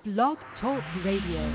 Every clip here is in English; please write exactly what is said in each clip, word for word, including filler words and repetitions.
Blog Talk Radio.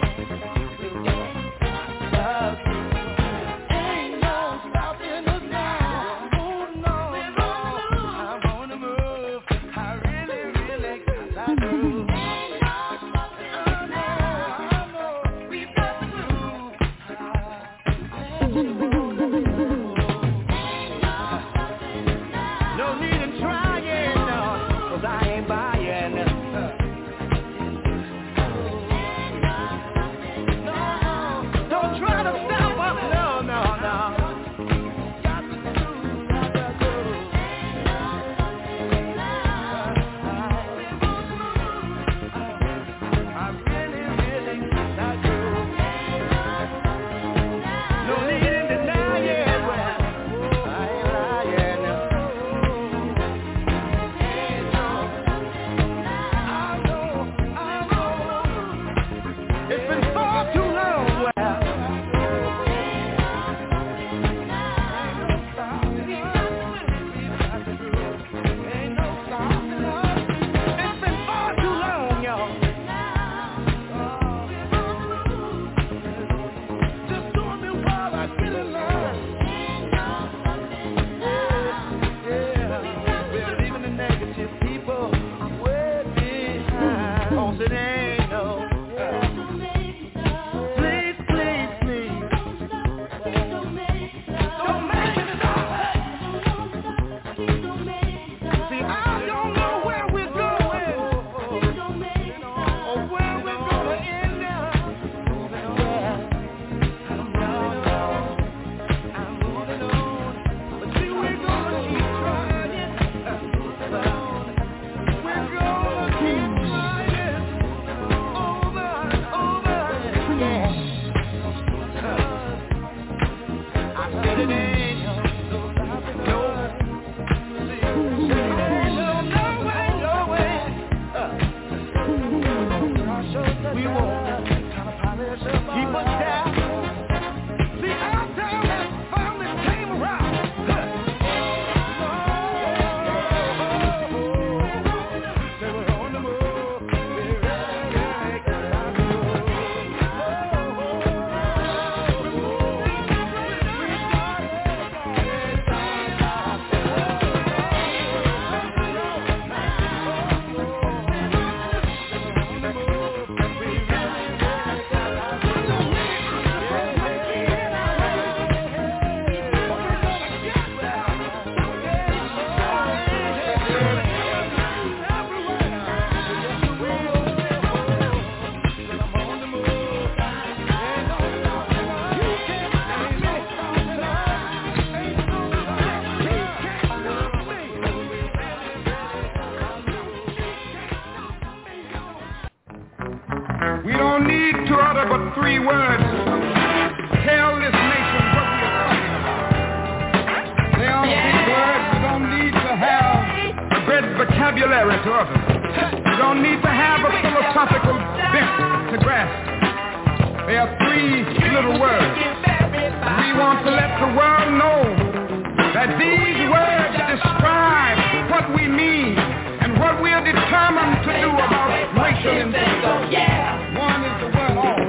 Ain't no stopping us now. We don't need to utter but three words. Tell this nation what we are talking about. They are three words. We don't need to have a great vocabulary to utter. We don't need to have a philosophical bent to grasp. They are three little words. We want to let the world know that these words describe what we mean and what we are determined to do about racial injustice. One is the word all.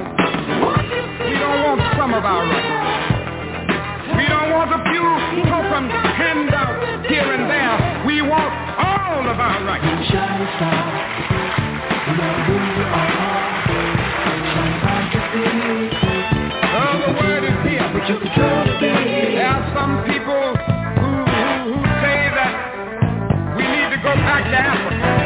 We don't want some of our rights. We don't want a few token handouts here and there. We want all of our rights. Shine star, no matter who you are, shine bright to see. Oh, the word is here. But you control the day. There are some people who, who, who say that we need to go back to Africa.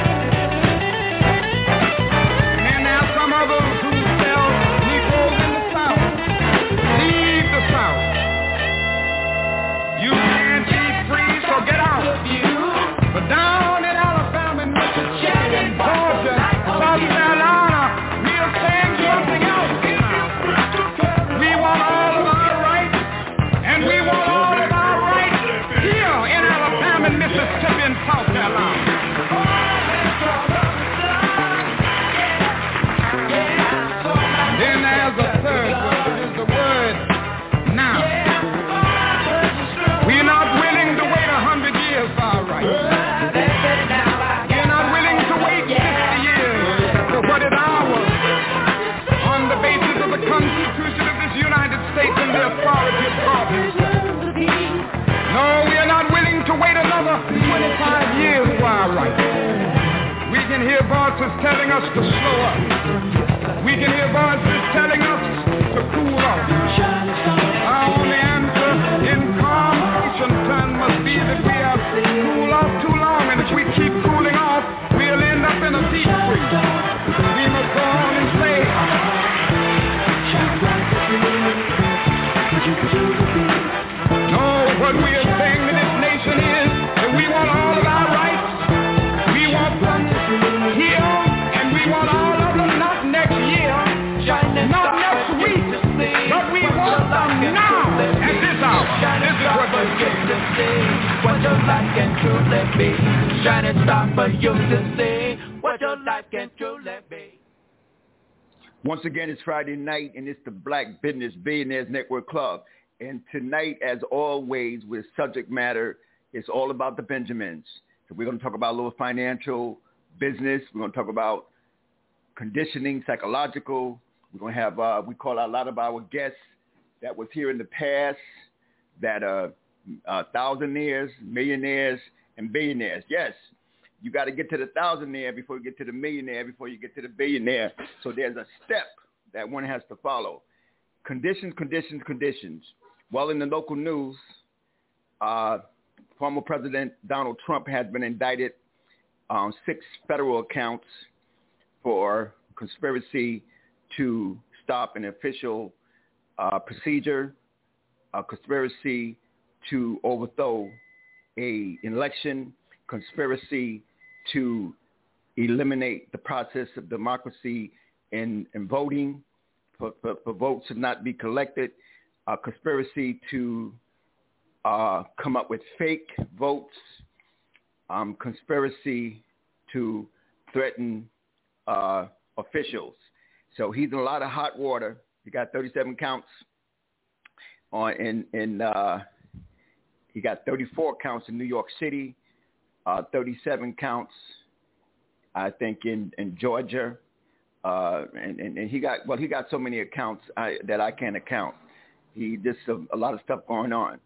Down in Alabama, Mississippi, Georgia, South Carolina, we are saying something else now. We want all of our rights, and we want all of our rights here in Alabama, Mississippi, and South Carolina. Then there's a third word, is the word now. We're not willing to wait a hundred years for our rights. Constitution of this United States and the authority of God. No, we are not willing to wait another twenty-five years for our rights. We can hear voices telling us to slow up. We can hear voices telling us to cool off. Our only answer in calm terms must be that we have cooled off too long, and if we keep cooling off, we'll end up in a deep freeze. We must go on and say, no, what we are saying to this nation is that we want all of our rights. We want them here, and we want all of them not next year, not next week, but we want them now, at this hour. This is what we're getting to see. What your life can truly be. Shining star for you to see. What your life can truly be. Once again, it's Friday night, and it's the Black Business Billionaires Network Club. And tonight, as always, with subject matter, it's all about the Benjamins. So we're going to talk about a little financial business. We're going to talk about conditioning, psychological. We're going to have, uh, we call out a lot of our guests that was here in the past, that are uh, thousandaires, millionaires, and billionaires. Yes. You got to get to the thousandaire before you get to the millionaire, before you get to the billionaire. So there's a step that one has to follow. Conditions, conditions, conditions. Well, in the local news, uh, former President Donald Trump has been indicted on six federal accounts for conspiracy to stop an official uh, procedure, a conspiracy to overthrow an election, conspiracy to eliminate the process of democracy in, in voting, for, for, for votes to not be collected, a conspiracy to uh, come up with fake votes, um, conspiracy to threaten uh, officials. So he's in a lot of hot water. He got thirty-seven counts on in in. Uh, he got thirty-four counts in New York City, uh, thirty-seven counts, I think, in in Georgia, uh, and, and and he got well. He got so many accounts I, that I can't account. He just a, a lot of stuff going on,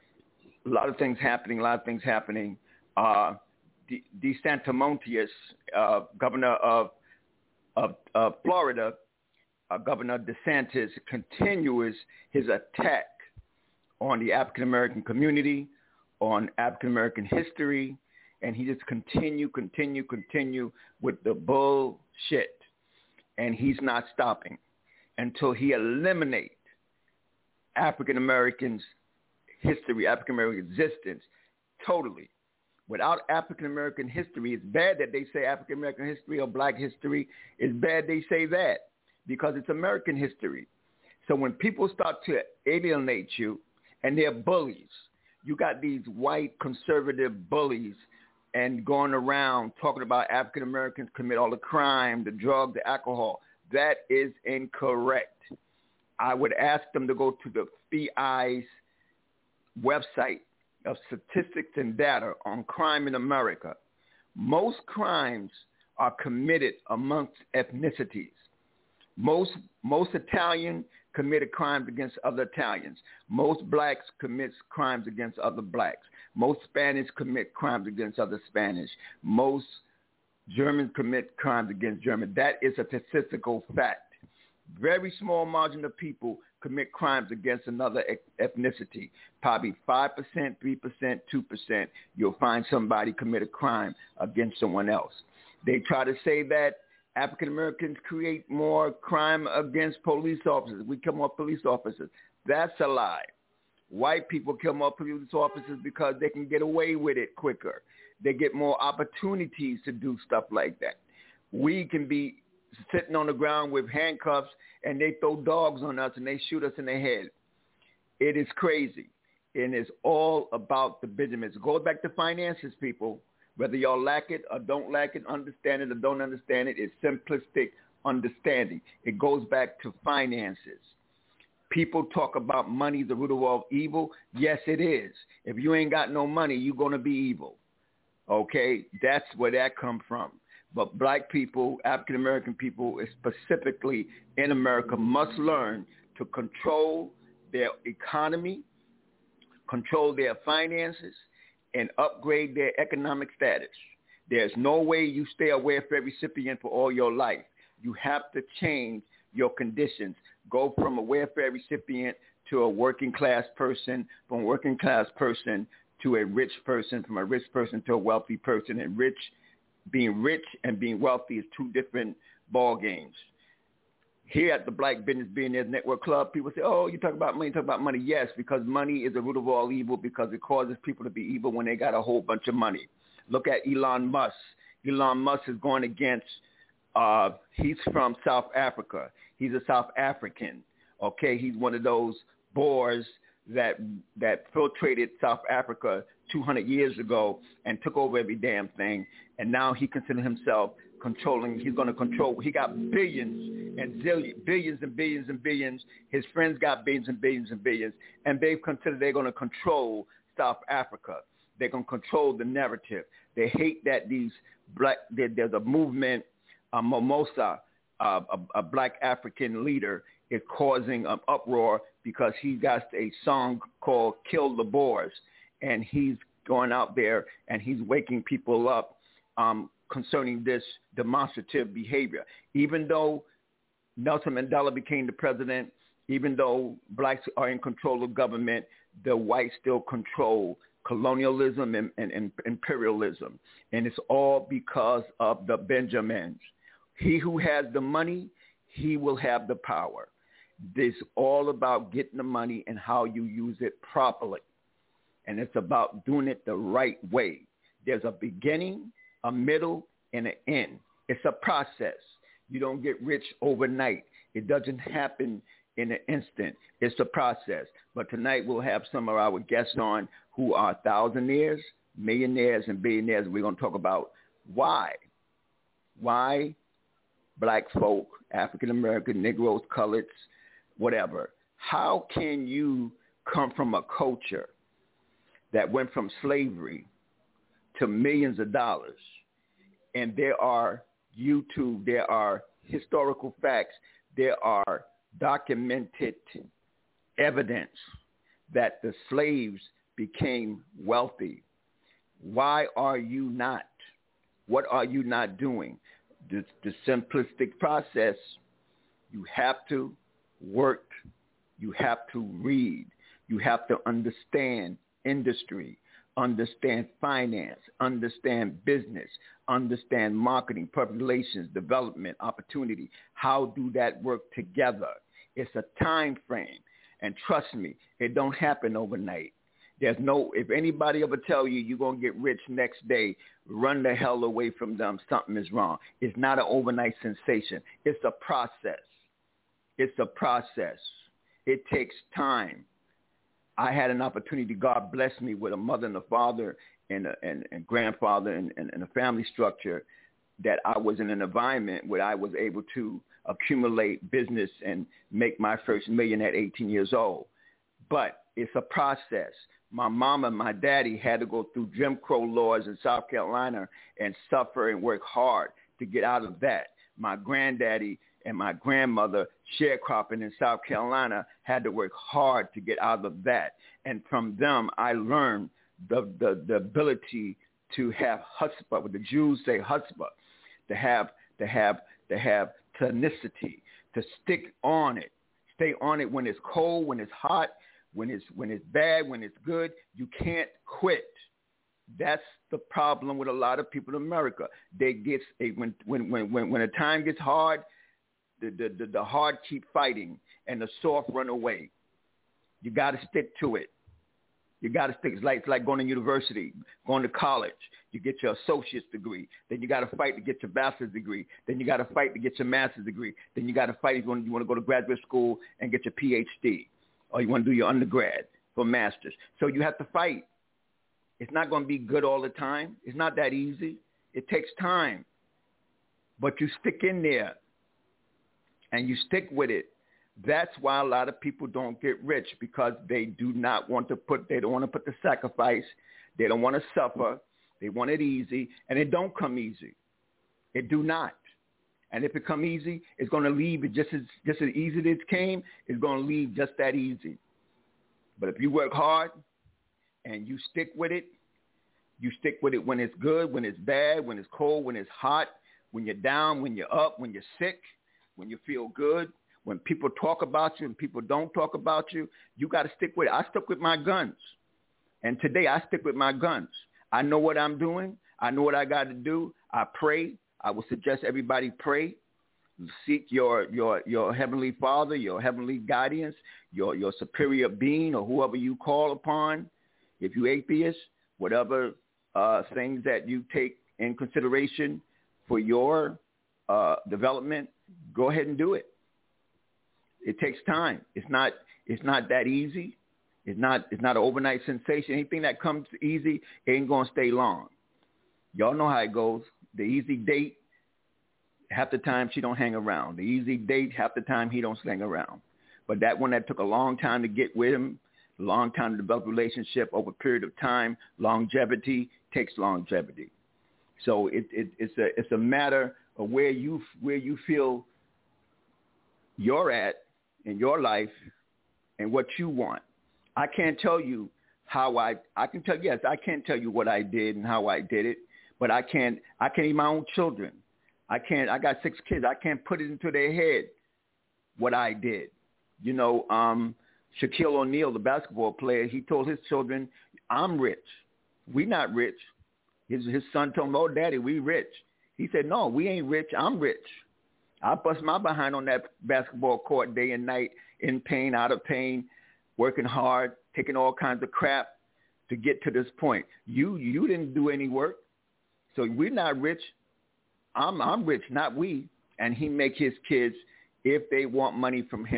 a lot of things happening, a lot of things happening. Uh, De, DeSantis, uh, governor of of, of Florida. Uh, Governor DeSantis continues his attack on the African-American community, on African-American history, and he just continue, continue, continue with the bullshit. And he's not stopping until he eliminates African-Americans' history, African-American existence totally. Without African-American history, it's bad that they say African-American history or black history. It's bad they say that, because it's American history. So when people start to alienate you, and they're bullies, you got these white conservative bullies and going around talking about African Americans commit all the crime, the drug, the alcohol. That is incorrect. I would ask them to go to the F B I's website of statistics and data on crime in America. Most crimes are committed amongst ethnicities. Most most Italian committed crimes against other Italians. Most blacks commit crimes against other blacks. Most Spanish commit crimes against other Spanish. Most Germans commit crimes against Germans. That is a statistical fact. Very small margin of people commit crimes against another ethnicity. Probably five percent, three percent, two percent, you'll find somebody commit a crime against someone else. They try to say that African Americans create more crime against police officers. We kill more police officers. That's a lie. White people kill more police officers because they can get away with it quicker. They get more opportunities to do stuff like that. We can be sitting on the ground with handcuffs and they throw dogs on us and they shoot us in the head. It is crazy. And it's all about the Benjamins. It goes back to finances, people. Whether y'all lack it or don't lack it, understand it or don't understand it, it's simplistic understanding. It goes back to finances. People talk about money is the root of all evil. Yes, it is. If you ain't got no money, you're going to be evil. Okay? That's where that comes from. But black people, African-American people, specifically in America, must learn to control their economy, control their finances, and upgrade their economic status. There's no way you stay a welfare recipient for all your life. You have to change your conditions. Go from a welfare recipient to a working class person, from a working class person to a rich person, from a rich person to a wealthy person. And rich, being rich and being wealthy is two different ball games. Here at the Black Business Billionaires Network Club, people say, oh, you talk about money, you talk about money. Yes, because money is the root of all evil, because it causes people to be evil when they got a whole bunch of money. Look at Elon Musk. Elon Musk is going against, uh, he's from South Africa. He's a South African. Okay, he's one of those Boers that that filtrated South Africa two hundred years ago and took over every damn thing. And now he considers himself controlling. He's going to control. He got billions and zillions, billions and billions and billions. His friends got billions and billions and billions. And they've considered they're going to control South Africa. They're going to control the narrative. They hate that these black, there, there's a movement, a Mimosa, uh, a, a black African leader is causing an uproar because he got a song called Kill the Boers. And he's going out there and he's waking people up um, concerning this demonstrative behavior. Even though Nelson Mandela became the president, even though blacks are in control of government, the whites still control colonialism and, and, and imperialism. And it's all because of the Benjamins. He who has the money, he will have the power. This is all about getting the money and how you use it properly. And it's about doing it the right way. There's a beginning, a middle, and an end. It's a process. You don't get rich overnight. It doesn't happen in an instant. It's a process. But tonight we'll have some of our guests on who are thousandaires, millionaires, and billionaires. We're going to talk about why. Why black folk, African American, Negroes, coloreds, whatever. How can you come from a culture that went from slavery to millions of dollars? And there are YouTube, there are historical facts, there are documented evidence that the slaves became wealthy. Why are you not? What are you not doing? The, the simplistic process, you have to work, you have to read, you have to understand industry, understand finance, understand business, understand marketing, public relations, development, opportunity. How do that work together? It's a time frame. And trust me, it don't happen overnight. There's no, if anybody ever tell you you're going to get rich next day, run the hell away from them. Something is wrong. It's not an overnight sensation. It's a process. It's a process. It takes time. I had an opportunity. God blessed me with a mother and a father and a and, and grandfather and, and, and a family structure that I was in an environment where I was able to accumulate business and make my first million at eighteen years old. But it's a process. My mom and my daddy had to go through Jim Crow laws in South Carolina and suffer and work hard to get out of that. My granddaddy and my grandmother, sharecropping in South Carolina, had to work hard to get out of that. And from them, I learned the, the, the ability to have chutzpah, what the Jews say chutzpah, to have, to have, to have tenacity, to stick on it, stay on it when it's cold, when it's hot, when it's, when it's bad, when it's good. You can't quit. That's the problem with a lot of people in America. They get a, when, when, when, when, when a time gets hard, The, the, the, the hard keep fighting and the soft run away. You got to stick to it. You got to stick. It's like, it's like going to university, going to college. You get your associate's degree. Then you got to fight to get your bachelor's degree. Then you got to fight to get your master's degree. Then you got to fight if you want, you want to go to graduate school and get your P H D, or you want to do your undergrad for master's. So you have to fight. It's not going to be good all the time. It's not that easy. It takes time. But you stick in there. And you stick with it. That's why a lot of people don't get rich, because they do not want to put, they don't want to put the sacrifice. They don't want to suffer. They want it easy, and it don't come easy. It do not. And if it come easy, it's going to leave it just as, just as easy as it came. It's going to leave just that easy. But if you work hard and you stick with it, you stick with it when it's good, when it's bad, when it's cold, when it's hot, when you're down, when you're up, when you're sick, when you feel good, when people talk about you and people don't talk about you, you got to stick with it. I stuck with my guns. And today I stick with my guns. I know what I'm doing. I know what I got to do. I pray. I would suggest everybody pray. Seek your, your, your heavenly Father, your heavenly guidance, your, your superior being, or whoever you call upon. If you atheist, whatever uh, things that you take in consideration for your uh, development, go ahead and do it. It takes time. It's not, it's not that easy. It's not, it's not an overnight sensation. Anything that comes easy ain't going to stay long. Y'all know how it goes. The easy date, half the time she don't hang around. The easy date, half the time he don't hang around. But that one that took a long time to get with him, a long time to develop a relationship over a period of time, longevity takes longevity. So it, it, it's a, it's a matter of where you, where you feel you're at in your life and what you want. I can't tell you how I, I can tell, yes, I can't tell you what I did and how I did it, but I can't, I can't eat my own children. I can't, I got six kids. I can't put it into their head what I did. You know, um, Shaquille O'Neal, the basketball player, he told his children, I'm rich. We not rich. His, his son told him, oh, Daddy, we rich. He said, no, we ain't rich. I'm rich. I bust my behind on that basketball court day and night, in pain, out of pain, working hard, taking all kinds of crap to get to this point. You you didn't do any work, so we're not rich. I'm I'm rich, not we. And he make his kids, if they want money from him,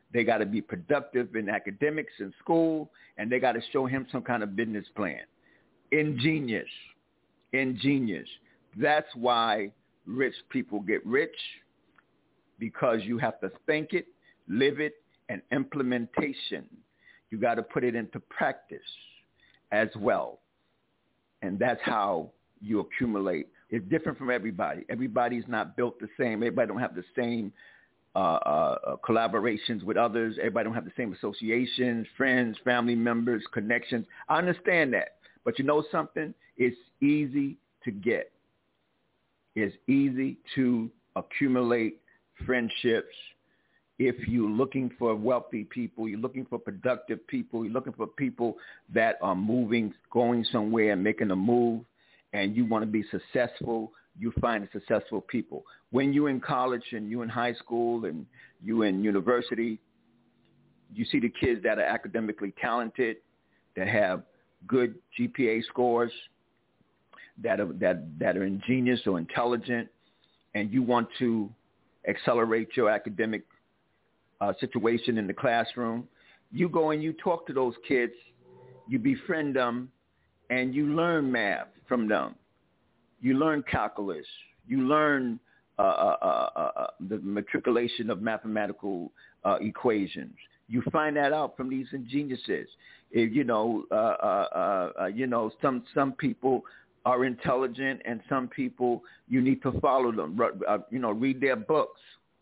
They got to be productive in academics in school, and they got to show him some kind of business plan. Ingenious. Ingenious. That's why rich people get rich, because you have to think it, live it, and implementation. You got to put it into practice as well. And that's how you accumulate. It's different from everybody. Everybody's not built the same. Everybody don't have the same uh, uh, collaborations with others. Everybody don't have the same associations, friends, family members, connections. I understand that. But you know something? It's easy to get. It's easy to accumulate friendships. If you're looking for wealthy people, you're looking for productive people, you're looking for people that are moving, going somewhere and making a move, and you want to be successful, you find successful people. When you're in college and you're in high school and you're in university, you see the kids that are academically talented, that have good G P A scores, that are, that, that are ingenious or intelligent, and you want to accelerate your academic uh, situation in the classroom, you go and you talk to those kids, you befriend them, and you learn math from them. You learn calculus. You learn uh, uh, uh, uh, the matriculation of mathematical uh, equations. You find that out from these ingeniuses. If, you know, uh, uh, uh, you know, some some people are intelligent, and some people you need to follow them. Uh, you know, read their books.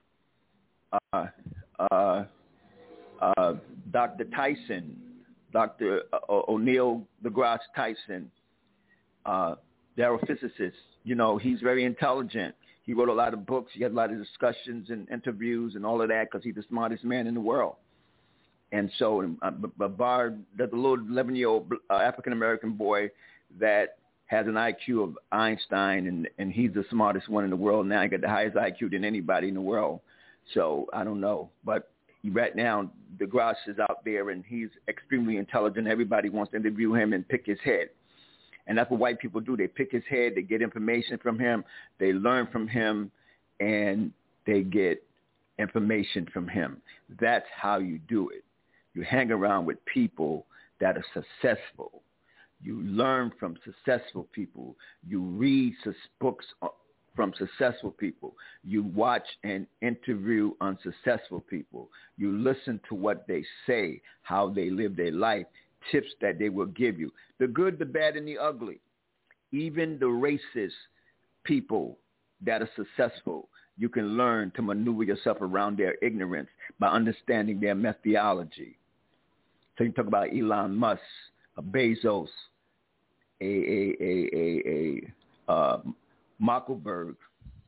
Uh, uh, uh, Doctor Tyson, Doctor O'Neill deGrasse Tyson, uh, they're a physicist. You know, he's very intelligent. He wrote a lot of books. He had a lot of discussions and interviews and all of that because he's the smartest man in the world. And so, uh, Bard, there's a little eleven-year-old uh, African-American boy that has an I Q of Einstein, and, and he's the smartest one in the world now. He got the highest I Q than anybody in the world. So I don't know. But right now, deGrasse is out there, and he's extremely intelligent. Everybody wants to interview him and pick his head. And that's what white people do. They pick his head. They get information from him. They learn from him, and they get information from him. That's how you do it. You hang around with people that are successful. You learn from successful people. You read books from successful people. You watch and interview unsuccessful people. You listen to what they say, how they live their life, tips that they will give you. The good, the bad, and the ugly. Even the racist people that are successful, you can learn to maneuver yourself around their ignorance by understanding their methodology. So you talk about Elon Musk, a Bezos, a a a a, a uh, Zuckerberg,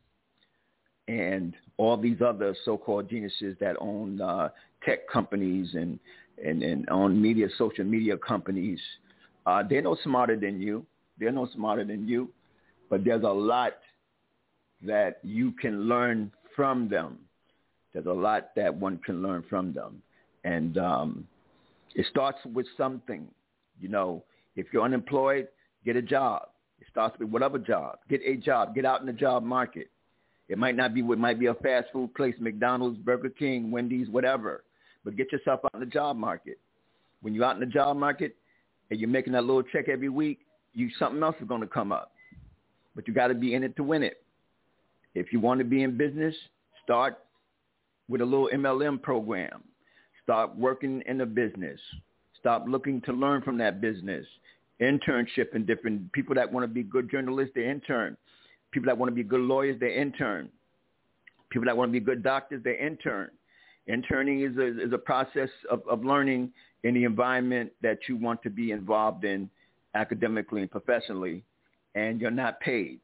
and all these other so-called geniuses that own uh, tech companies and, and, and own media, social media companies. Uh, they're no smarter than you. They're no smarter than you. But there's a lot that you can learn from them. There's a lot that one can learn from them. And um, it starts with something. You know, if you're unemployed, get a job. It starts with whatever job. Get a job. Get out in the job market. It might not be what might be a fast food place, McDonald's, Burger King, Wendy's, whatever. But get yourself out in the job market. When you're out in the job market and you're making that little check every week, you something else is going to come up. But you got to be in it to win it. If you want to be in business, start with a little M L M program. Start working in a business. Stop looking to learn from that business. Internship in different people that want to be good journalists, they intern. People that want to be good lawyers, they intern. People that want to be good doctors, they intern. Interning is a, is a process of, of learning in the environment that you want to be involved in academically and professionally, and you're not paid,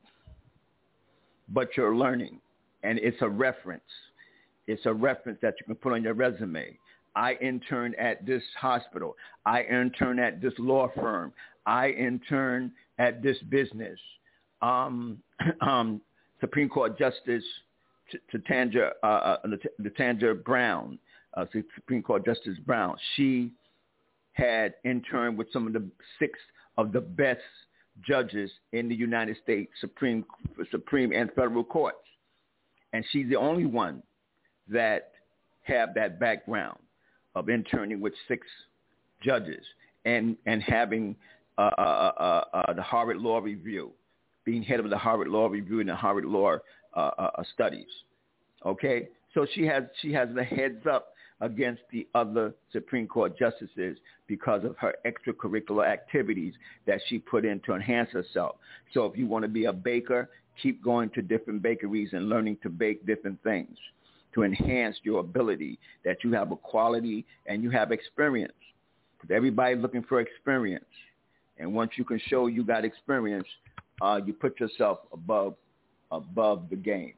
but you're learning. And it's a reference. It's a reference that you can put on your resume. I intern at this hospital. I intern at this law firm. I intern at this business. Um, um, Supreme Court Justice Tanja, uh, uh, Tanja Brown, uh, Supreme Court Justice Brown, she had interned with some of the six of the best judges in the United States Supreme Supreme and federal courts. And she's the only one that have that background. of interning with six judges and, and having uh, uh, uh, uh, the Harvard Law Review, being head of the Harvard Law Review and the Harvard Law uh, uh, Studies. Okay? So she has she has the heads up against the other Supreme Court justices because of her extracurricular activities that she put in to enhance herself. So if you want to be a baker, keep going to different bakeries and learning to bake different things to enhance your ability, that you have a quality and you have experience. Because everybody's looking for experience. And once you can show you got experience, uh, you put yourself above above the game.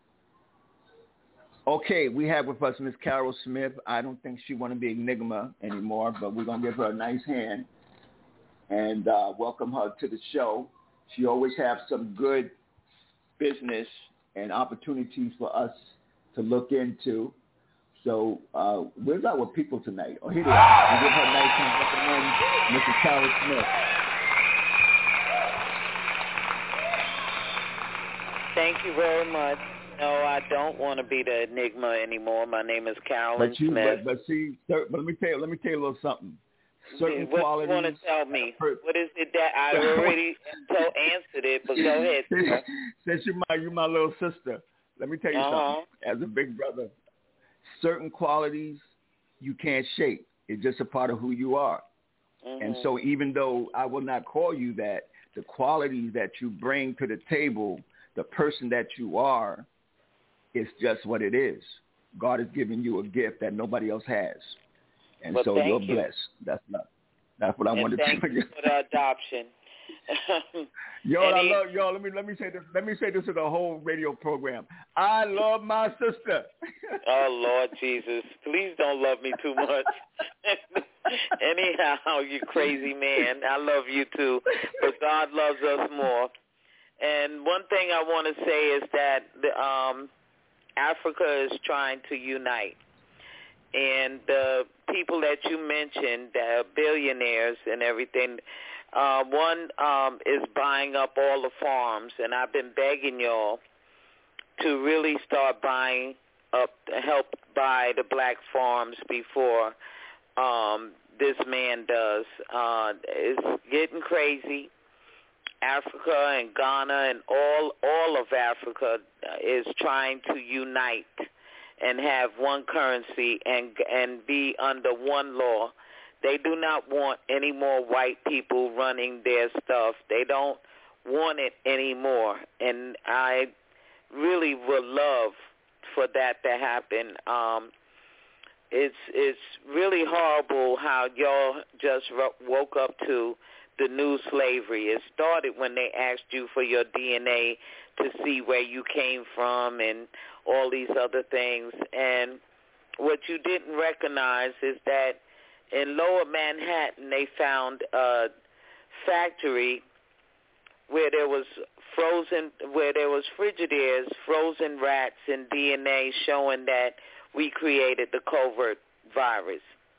Okay, we have with us Miss Carol Smith. I don't think she want to be Enigma anymore, but we're going to give her a nice hand and uh, welcome her to the show. She always has some good business and opportunities for us to look into. So uh, where's our people tonight? Oh, here they are. We give her a nice hand. Welcome in, Missus Carol Smith. Thank you very much. No, I don't want to be the Enigma anymore. My name is Carolyn but you, Smith. But, but see, but let me tell you, let me tell you a little something. Certain what qualities. What do you want to tell me? What is it that I already told, answered it? But go ahead. Sir. Since you're my, you're my little sister, let me tell you uh-huh. something. As a big brother, certain qualities you can't shape. It's just a part of who you are. Mm-hmm. And so, even though I will not call you that, the qualities that you bring to the table, the person that you are, it's just what it is. God has given you a gift that nobody else has. And well, so you're you. blessed. That's not that's what I and wanted to tell you. Thank you for the adoption. Yo, I love yo, let me let me say this let me say this to the whole radio program. I love my sister. Oh Lord Jesus. Please don't love me too much. Anyhow, you crazy man. I love you too. But God loves us more. And one thing I want to say is that the um Africa is trying to unite. And the people that you mentioned, the billionaires and everything, uh, one um, is buying up all the farms. And I've been begging y'all to really start buying up, help buy the black farms before um, this man does. Uh, it's getting crazy. Africa and Ghana and all all of Africa is trying to unite and have one currency and and be under one law. They do not want any more white people running their stuff. They don't want it anymore. And I really would love for that to happen. Um, it's it's really horrible how y'all just woke up to the new slavery. It started when they asked you for your D N A to see where you came from and all these other things. And what you didn't recognize is that in Lower Manhattan they found a factory where there was frozen, where there was Frigidaires, frozen rats, and D N A showing that we created the covert virus.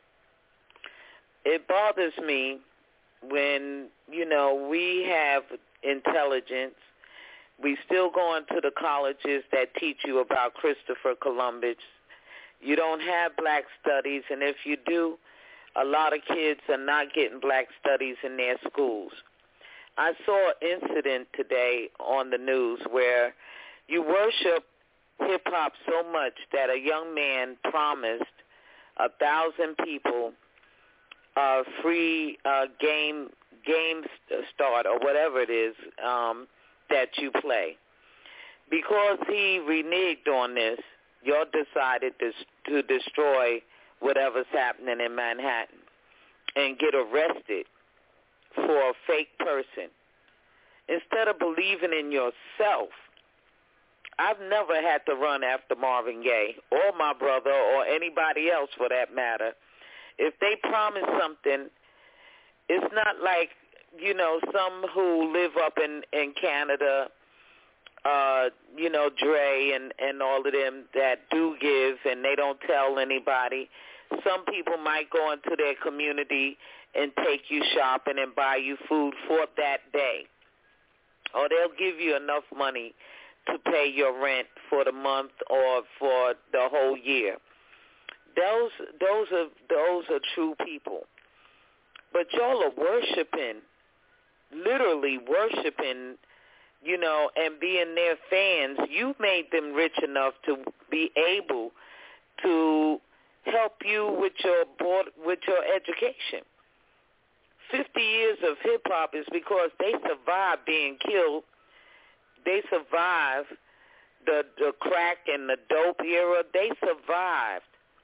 It bothers me when, you know, we have intelligence. We still going to the colleges that teach you about Christopher Columbus. You don't have black studies, and if you do, a lot of kids are not getting black studies in their schools. I saw an incident today on the news where you worship hip-hop so much that a young man promised a thousand people a free uh, game game start or whatever it is um, that you play. Because he reneged on this, y'all decided to, to destroy whatever's happening in Manhattan and get arrested for a fake person. Instead of believing in yourself, I've never had to run after Marvin Gaye or my brother or anybody else for that matter. If they promise something, it's not like, you know, some who live up in, in Canada, uh, you know, Dre and, and all of them that do give and they don't tell anybody. Some people might go into their community and take you shopping and buy you food for that day. Or they'll give you enough money to pay your rent for the month or for the whole year. Those those are those are true people. But y'all are worshiping, literally worshiping, you know, and being their fans. You made them rich enough to be able to help you with your board, with your education. Fifty years of hip hop is because they survived being killed. They survived the the crack and the dope era. They survived.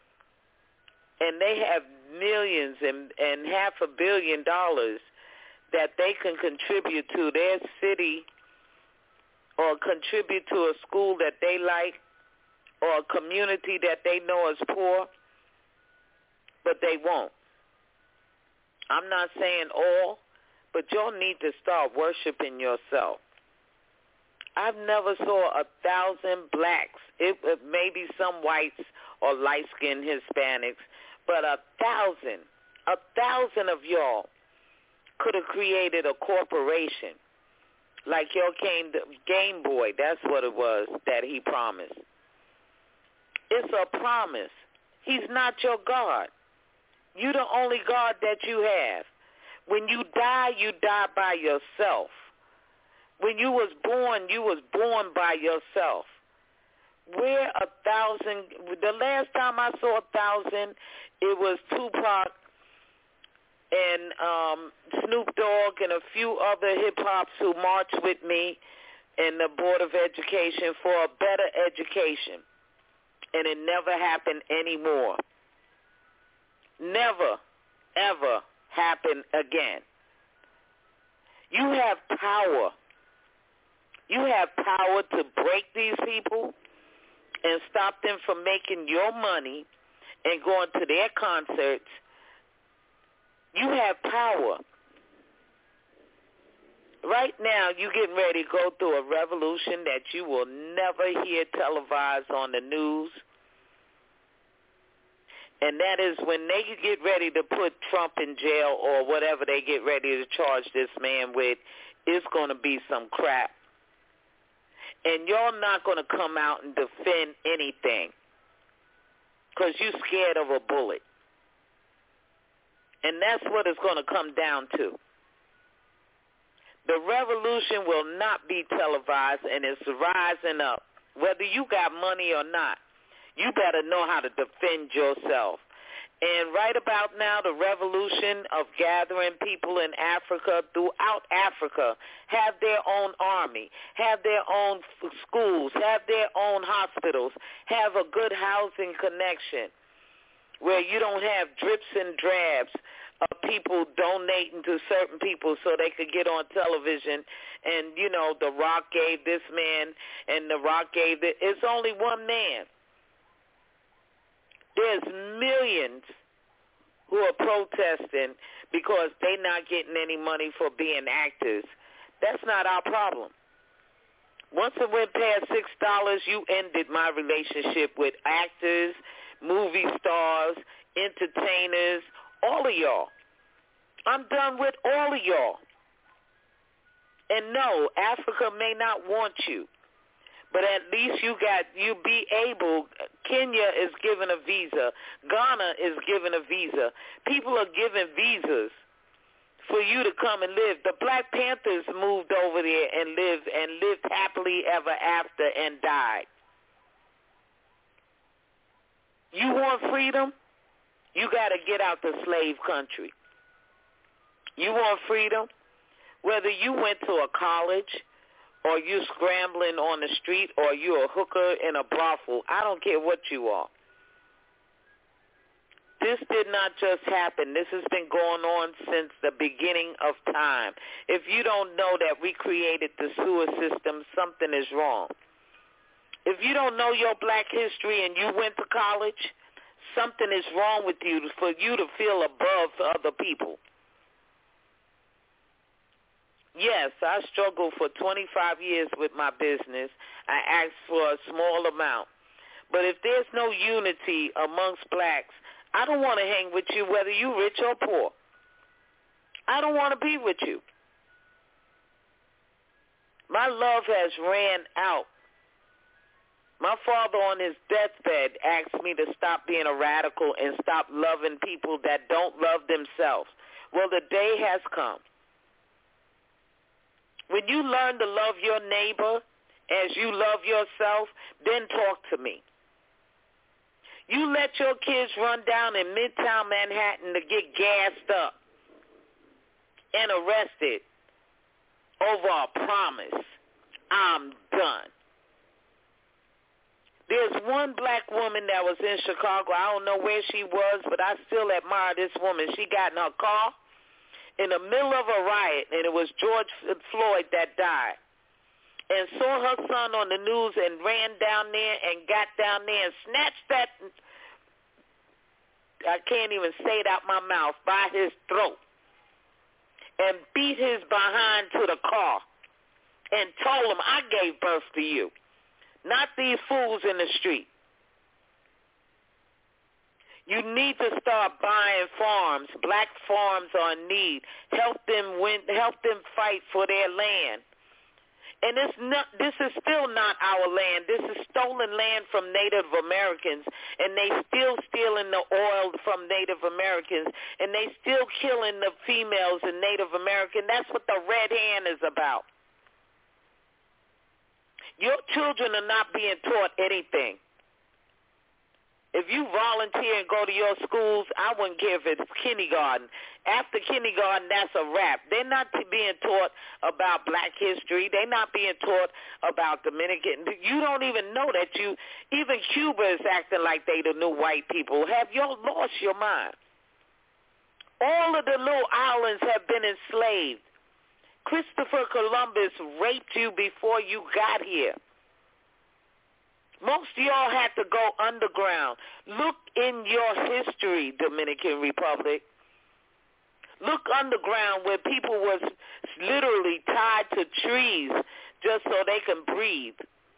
And they have millions and, and half a billion dollars that they can contribute to their city or contribute to a school that they like or a community that they know is poor, but they won't. I'm not saying all, but y'all need to start worshiping yourself. I've never saw a thousand blacks, it, it maybe some whites or light-skinned Hispanics, but a thousand, a thousand of y'all could have created a corporation like y'all came to Game Boy. That's what it was that he promised. It's a promise. He's not your God. You're the only God that you have. When you die, you die by yourself. When you was born, you was born by yourself. We're a thousand. The last time I saw a thousand, it was Tupac and um, Snoop Dogg and a few other hip-hops who marched with me in the Board of Education for a better education. And it never happened anymore. Never, ever happen again. You have power. You have power to break these people and stop them from making your money and going to their concerts. You have power. Right now, you're getting ready to go through a revolution that you will never hear televised on the news. And that is when they get ready to put Trump in jail or whatever they get ready to charge this man with, it's going to be some crap. And y'all not going to come out and defend anything because you're scared of a bullet. And that's what it's going to come down to. The revolution will not be televised, and it's rising up. Whether you got money or not, you better know how to defend yourself. And right about now, the revolution of gathering people in Africa, throughout Africa, have their own army, have their own f- schools, have their own hospitals, have a good housing connection where you don't have drips and drabs of people donating to certain people so they could get on television and, you know, The Rock gave this man and The Rock gave it. It's only one man. There's millions who are protesting because they're not getting any money for being actors. That's not our problem. Once it went past six dollars, you ended my relationship with actors, movie stars, entertainers, all of y'all. I'm done with all of y'all. And no, Africa may not want you. But at least you got, you be able, Kenya is given a visa. Ghana is given a visa. People are given visas for you to come and live. The Black Panthers moved over there and lived and lived happily ever after and died. You want freedom? You got to get out the slave country. You want freedom? Whether you went to a college or you scrambling on the street, or you're a hooker in a brothel, I don't care what you are. This did not just happen. This has been going on since the beginning of time. If you don't know that we created the sewer system, something is wrong. If you don't know your black history and you went to college, something is wrong with you for you to feel above other people. Yes, I struggled for twenty-five years with my business. I asked for a small amount. But if there's no unity amongst blacks, I don't want to hang with you whether you're rich or poor. I don't want to be with you. My love has ran out. My father on his deathbed asked me to stop being a radical and stop loving people that don't love themselves. Well, the day has come. When you learn to love your neighbor as you love yourself, then talk to me. You let your kids run down in Midtown Manhattan to get gassed up and arrested over a promise. I'm done. There's one black woman that was in Chicago. I don't know where she was, but I still admire this woman. She got in her car in the middle of a riot, and it was George Floyd that died, and saw her son on the news and ran down there and got down there and snatched that, I can't even say it out my mouth, by his throat, and beat his behind to the car and told him, I gave birth to you, not these fools in the street. You need to start buying farms. Black farms are in need. Help them win. Help them fight for their land. And it's not, this is still not our land. This is stolen land from Native Americans, and they still stealing the oil from Native Americans, and they still killing the females in Native American. That's what the Red Hand is about. Your children are not being taught anything. If you volunteer and go to your schools, I wouldn't care if it's kindergarten. After kindergarten, that's a wrap. They're not being taught about black history. They're not being taught about Dominican. You don't even know that you, even Cuba is acting like they the new white people. Have you lost your mind? All of the little islands have been enslaved. Christopher Columbus raped you before you got here. Most of y'all had to go underground. Look in your history, Dominican Republic. Look underground where people was literally tied to trees just so they can breathe.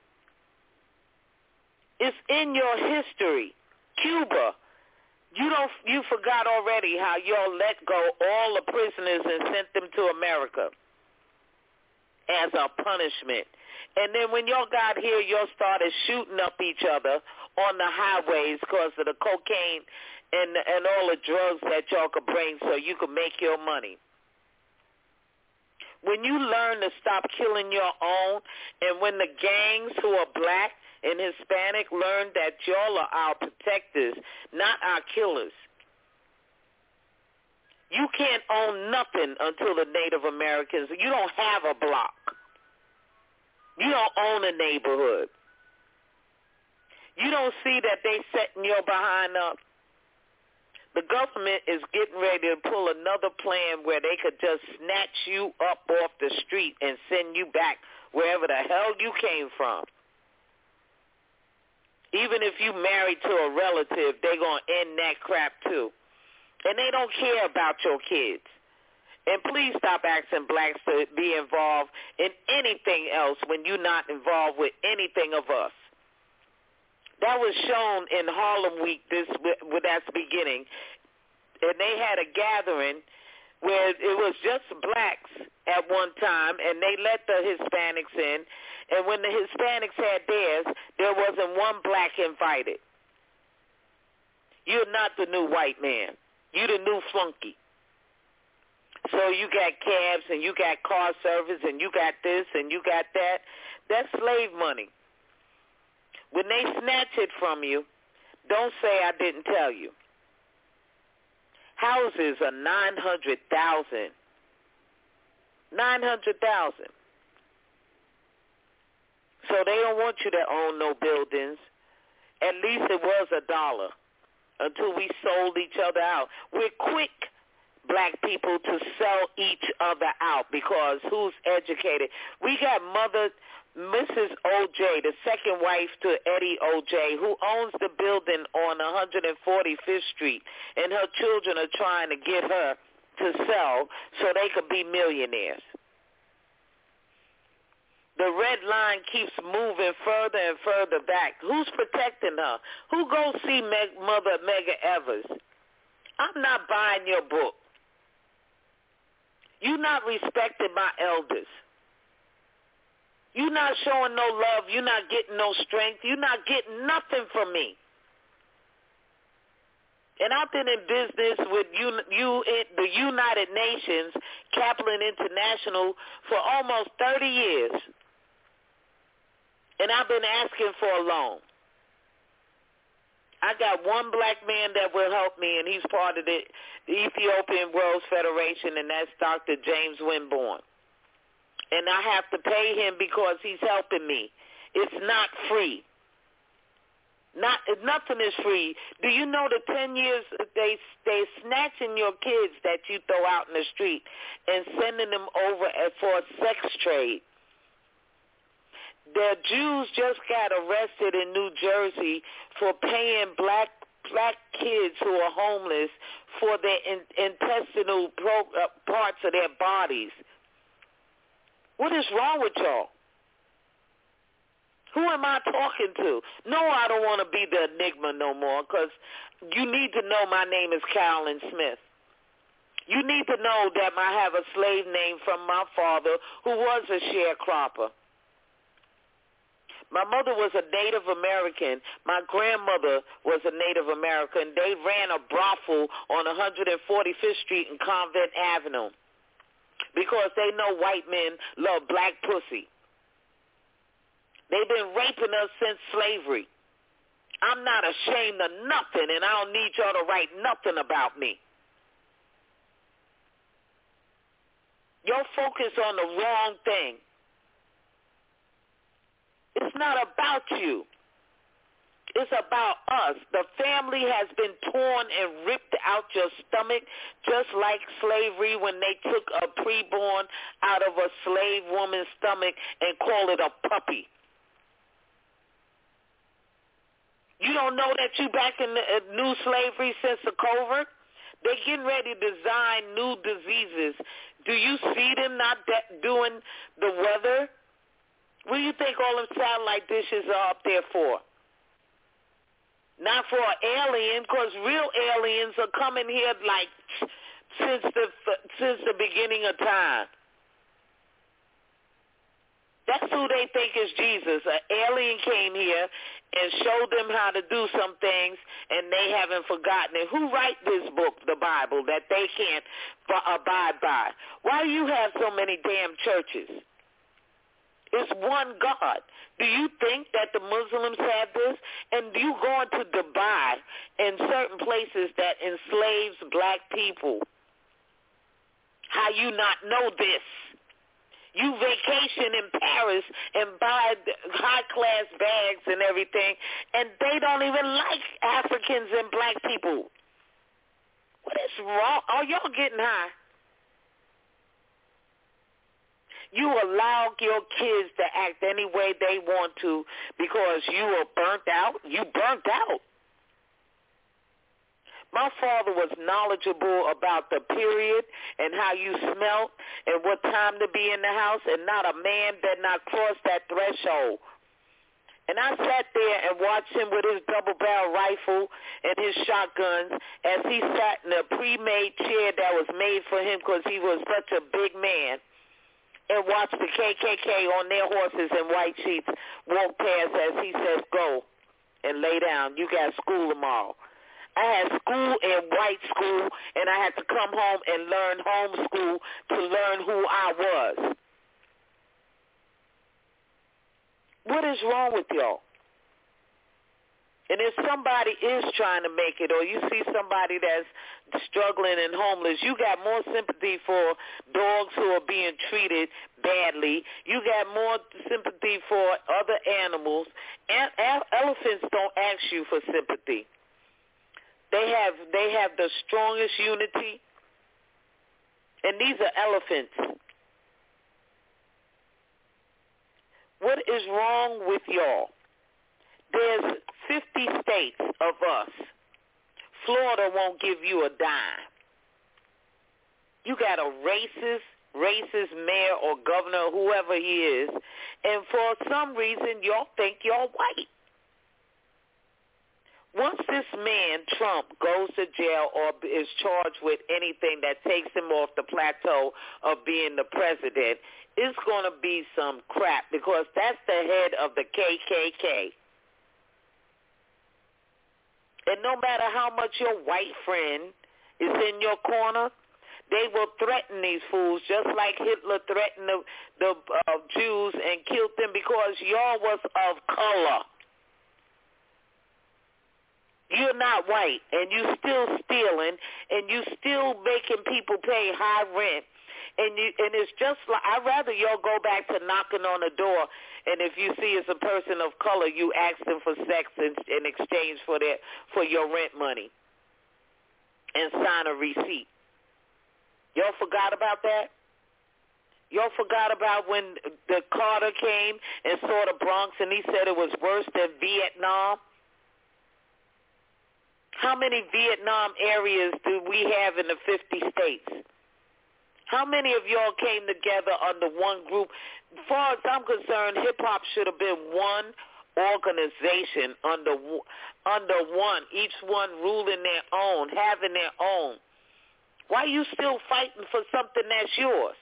It's in your history. Cuba, you don't you forgot already how y'all let go all the prisoners and sent them to America as a punishment. And then when y'all got here, y'all started shooting up each other on the highways because of the cocaine and and all the drugs that y'all could bring so you could make your money. When you learn to stop killing your own, and when the gangs who are black and Hispanic learn that y'all are our protectors, not our killers, you can't own nothing until the Native Americans. You don't have a block. You don't own a neighborhood. You don't see that they setting your behind up. The government is getting ready to pull another plan where they could just snatch you up off the street and send you back wherever the hell you came from. Even if you married to a relative, they're going to end that crap too. And they don't care about your kids. And please stop asking blacks to be involved in anything else when you're not involved with anything of us. That was shown in Harlem Week this with that's beginning. And they had a gathering where it was just blacks at one time, and they let the Hispanics in. And when the Hispanics had theirs, there wasn't one black invited. You're not the new white man. You're the new flunky. So you got cabs and you got car service and you got this and you got that. That's slave money. When they snatch it from you, don't say I didn't tell you. Houses are nine hundred thousand dollars. nine hundred thousand dollars. So they don't want you to own no buildings. At least it was a dollar until we sold each other out. We're quick, black people, to sell each other out because who's educated? We got mother, Missus O J, the second wife to Eddie O J, who owns the building on one hundred forty-fifth Street, and her children are trying to get her to sell so they could be millionaires. The red line keeps moving further and further back. Who's protecting her? Who goes see Meg, Mother Medgar Evers? I'm not buying your book. You're not respecting my elders. You're not showing no love. You're not getting no strength. You're not getting nothing from me. And I've been in business with you, you, the United Nations, Kaplan International, for almost thirty years. And I've been asking for a loan. I got one black man that will help me, and he's part of the Ethiopian World Federation, and that's Doctor James Winborn. And I have to pay him because he's helping me. It's not free. Not nothing is free. Do you know the ten years they they snatching your kids that you throw out in the street and sending them over for a sex trade? The Jews just got arrested in New Jersey for paying black black kids who are homeless for their in, intestinal pro, uh, parts of their bodies. What is wrong with y'all? Who am I talking to? No, I don't want to be the enigma no more, because you need to know my name is Carolyn Smith. You need to know that I have a slave name from my father who was a sharecropper. My mother was a Native American. My grandmother was a Native American. They ran a brothel on one hundred forty-fifth Street and Convent Avenue because they know white men love black pussy. They've been raping us since slavery. I'm not ashamed of nothing, and I don't need y'all to write nothing about me. Y'all focus on the wrong thing. It's not about you. It's about us. The family has been torn and ripped out your stomach, just like slavery when they took a preborn out of a slave woman's stomach and called it a puppy. You don't know that you back in the uh, new slavery since the covert? They're getting ready to design new diseases. Do you see them not de- doing the weather? What do you think all them satellite dishes are up there for? Not for an alien, because real aliens are coming here like since the since the beginning of time. That's who they think is Jesus. An alien came here and showed them how to do some things, and they haven't forgotten it. Who write this book, the Bible, that they can't abide by? Why do you have so many damn churches? It's one God. Do you think that the Muslims have this? And you go into Dubai and certain places that enslaves black people. How you not know this? You vacation in Paris and buy high-class bags and everything, and they don't even like Africans and black people. What is wrong? Are y'all getting high? You allow your kids to act any way they want to because you are burnt out. You burnt out. My father was knowledgeable about the period and how you smelt and what time to be in the house, and not a man that not cross that threshold. And I sat there and watched him with his double-barrel rifle and his shotguns as he sat in a pre-made chair that was made for him because he was such a big man, and watched the K K K on their horses and white sheets walk past as he says, go and lay down. You got school tomorrow. I had school in white school, and I had to come home and learn homeschool to learn who I was. What is wrong with y'all? And if somebody is trying to make it, or you see somebody that's struggling and homeless, you got more sympathy for dogs who are being treated badly. You got more sympathy for other animals. And elephants don't ask you for sympathy. They have they have the strongest unity, and these are elephants. What is wrong with y'all? There's fifty states of us. Florida won't give you a dime. You got a racist, racist mayor or governor, whoever he is, and for some reason y'all think y'all white. Once this man, Trump, goes to jail or is charged with anything that takes him off the plateau of being the president, it's going to be some crap because that's the head of the K K K. And no matter how much your white friend is in your corner, they will threaten these fools just like Hitler threatened the, the uh, Jews and killed them because y'all was of color. You're not white, and you still stealing, and you still making people pay high rent. And you, and it's just like, I'd rather y'all go back to knocking on the door, and if you see it's a person of color, you ask them for sex in, in exchange for their for your rent money and sign a receipt. Y'all forgot about that? Y'all forgot about when the Carter came and saw the Bronx and he said it was worse than Vietnam? How many Vietnam areas do we have in the fifty states? How many of y'all came together under one group? As far as I'm concerned, hip-hop should have been one organization under under one, each one ruling their own, having their own. Why are you still fighting for something that's yours?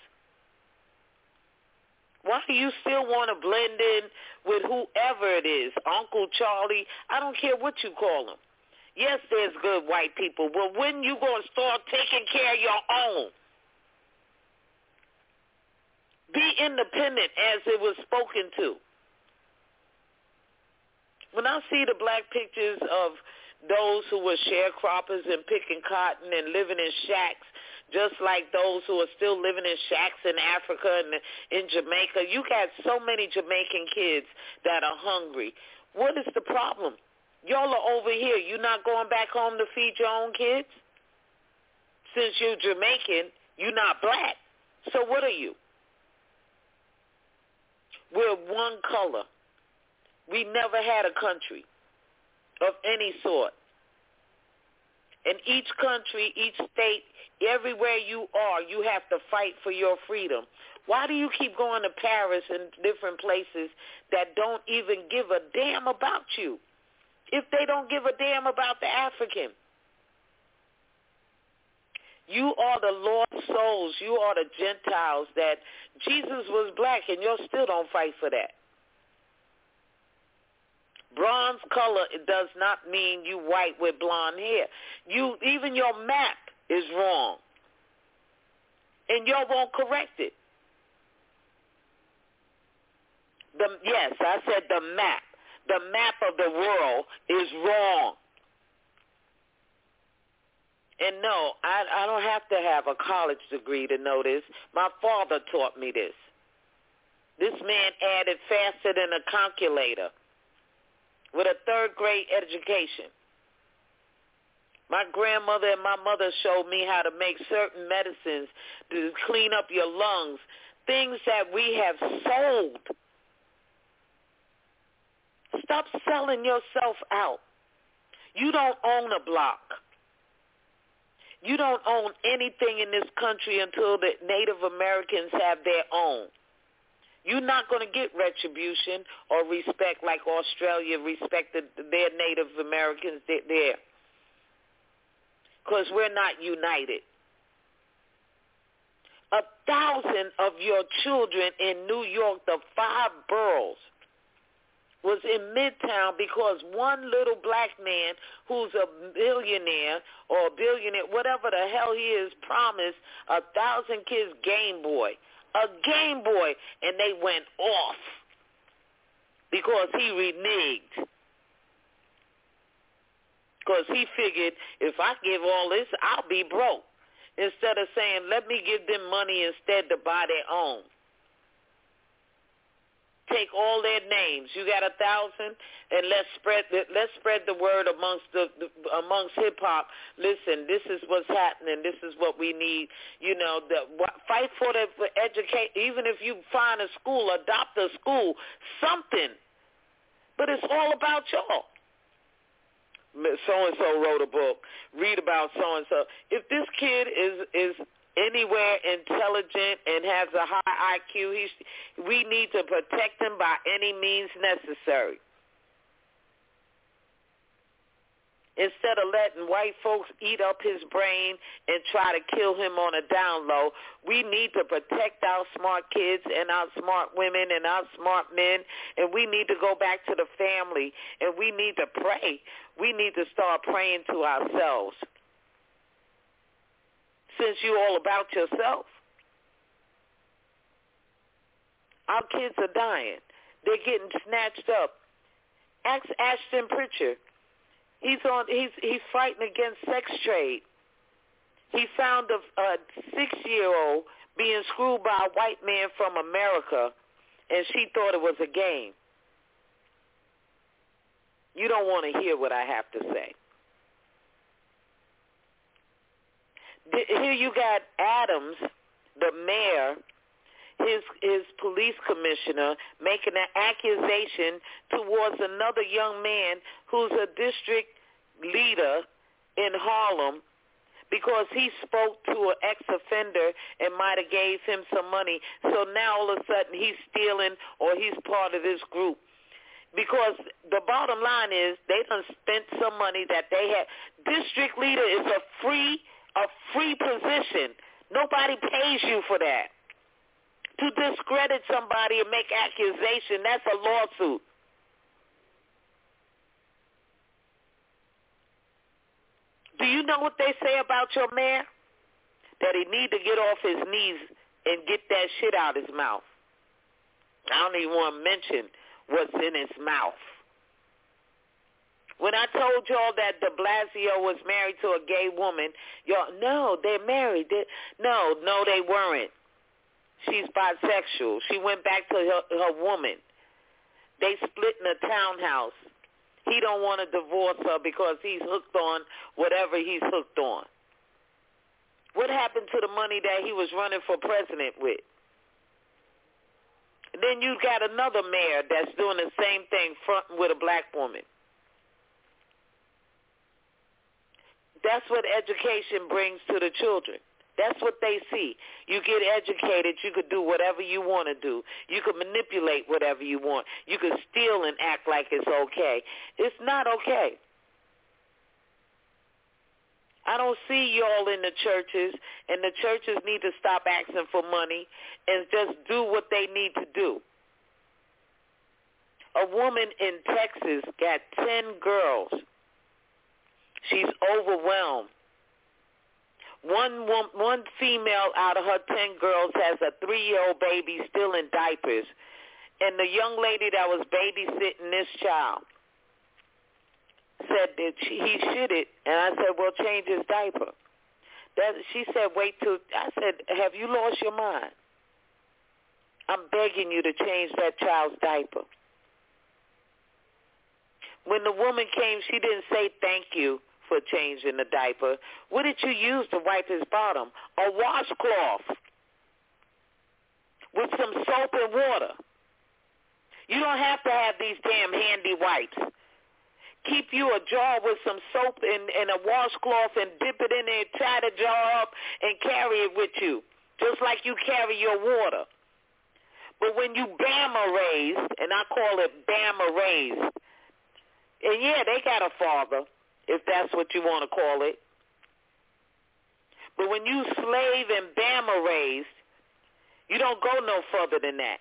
Why do you still want to blend in with whoever it is, Uncle Charlie? I don't care what you call him. Yes, there's good white people, but when you going to start taking care of your own? Be independent as it was spoken to. When I see the black pictures of those who were sharecroppers and picking cotton and living in shacks, just like those who are still living in shacks in Africa and in Jamaica, you got so many Jamaican kids that are hungry. What is the problem? Y'all are over here. You not going back home to feed your own kids? Since you're Jamaican, you're not black. So what are you? We're one color. We never had a country of any sort. In each country, each state, everywhere you are, you have to fight for your freedom. Why do you keep going to Paris and different places that don't even give a damn about you? If they don't give a damn about the African. You are the lost souls. You are the Gentiles that Jesus was black and you still don't fight for that. Bronze color, it does not mean you white with blonde hair. You, even your map is wrong. And y'all won't correct it. The, yes, I said the map. The map of the world is wrong. And no, I, I don't have to have a college degree to know this. My father taught me this. This man added faster than a calculator with a third grade education. My grandmother and my mother showed me how to make certain medicines to clean up your lungs, things that we have sold. Stop selling yourself out. You don't own a block. You don't own anything in this country until the Native Americans have their own. You're not going to get retribution or respect like Australia respected their Native Americans there. Because we're not united. A thousand of your children in New York, the five boroughs, was in Midtown because one little black man who's a billionaire or a billionaire, whatever the hell he is, promised a thousand kids Game Boy. A Game Boy. And they went off because he reneged. Because he figured if I give all this, I'll be broke. Instead of saying, let me give them money instead to buy their own. Take all their names. You got a thousand, and let's spread the, let's spread the word amongst the, the amongst hip hop. Listen, this is what's happening. This is what we need. You know, the fight for the for educate. Even if you find a school, adopt a school, something. But it's all about y'all. So and so wrote a book. Read about so and so. If this kid is is anywhere intelligent and has a high I Q, he's, we need to protect him by any means necessary. instead of letting white folks eat up his brain and try to kill him on a down low. We need to protect our smart kids and our smart women and our smart men, and we need to go back to the family, and we need to pray. We need to start praying to ourselves. Since you're all about yourself. Our kids are dying. They're getting snatched up. Ask Ashton Kutcher. He's on. He's he's fighting against sex trade. He found a, a six-year-old being screwed by a white man from America, and she thought it was a game. You don't want to hear what I have to say. Here you got Adams, the mayor, his his police commissioner, making an accusation towards another young man who's a district leader in Harlem because he spoke to an ex-offender and might have gave him some money. So now all of a sudden he's stealing or he's part of this group. Because the bottom line is they done spent some money that they had. District leader is a free a free position. Nobody pays you for that. To discredit somebody and make accusation, that's a lawsuit. Do you know what they say about your mayor? That he need to get off his knees and get that shit out his mouth. I don't even want to mention what's in his mouth. When I told y'all that de Blasio was married to a gay woman, y'all, no, they're married. They're, no, no, they weren't. She's bisexual. She went back to her, her woman. They split in a townhouse. He don't want to divorce her because he's hooked on whatever he's hooked on. What happened to the money that he was running for president with? Then you got another mayor that's doing the same thing, fronting with a black woman. That's what education brings to the children. That's what they see. You get educated, you could do whatever you want to do. You could manipulate whatever you want. You could steal and act like it's okay. It's not okay. I don't see y'all in the churches, and the churches need to stop asking for money and just do what they need to do. A woman in Texas got ten girls. She's overwhelmed. One one female out of her ten girls has a three-year-old baby still in diapers. And the young lady that was babysitting this child said that she, he shitted. And I said, well, change his diaper. That, she said, wait till, I said, have you lost your mind? I'm begging you to change that child's diaper. When the woman came, she didn't say thank you for changing the diaper. What did you use to wipe his bottom? A washcloth with some soap and water. You don't have to have these damn handy wipes. Keep you a jar with some soap and, and a washcloth and dip it in there, tie the jar up, and carry it with you, just like you carry your water. But when you Bama raised, and I call it Bama raised, and yeah, they got a father, if that's what you want to call it. But when you slave and Bama raised, you don't go no further than that.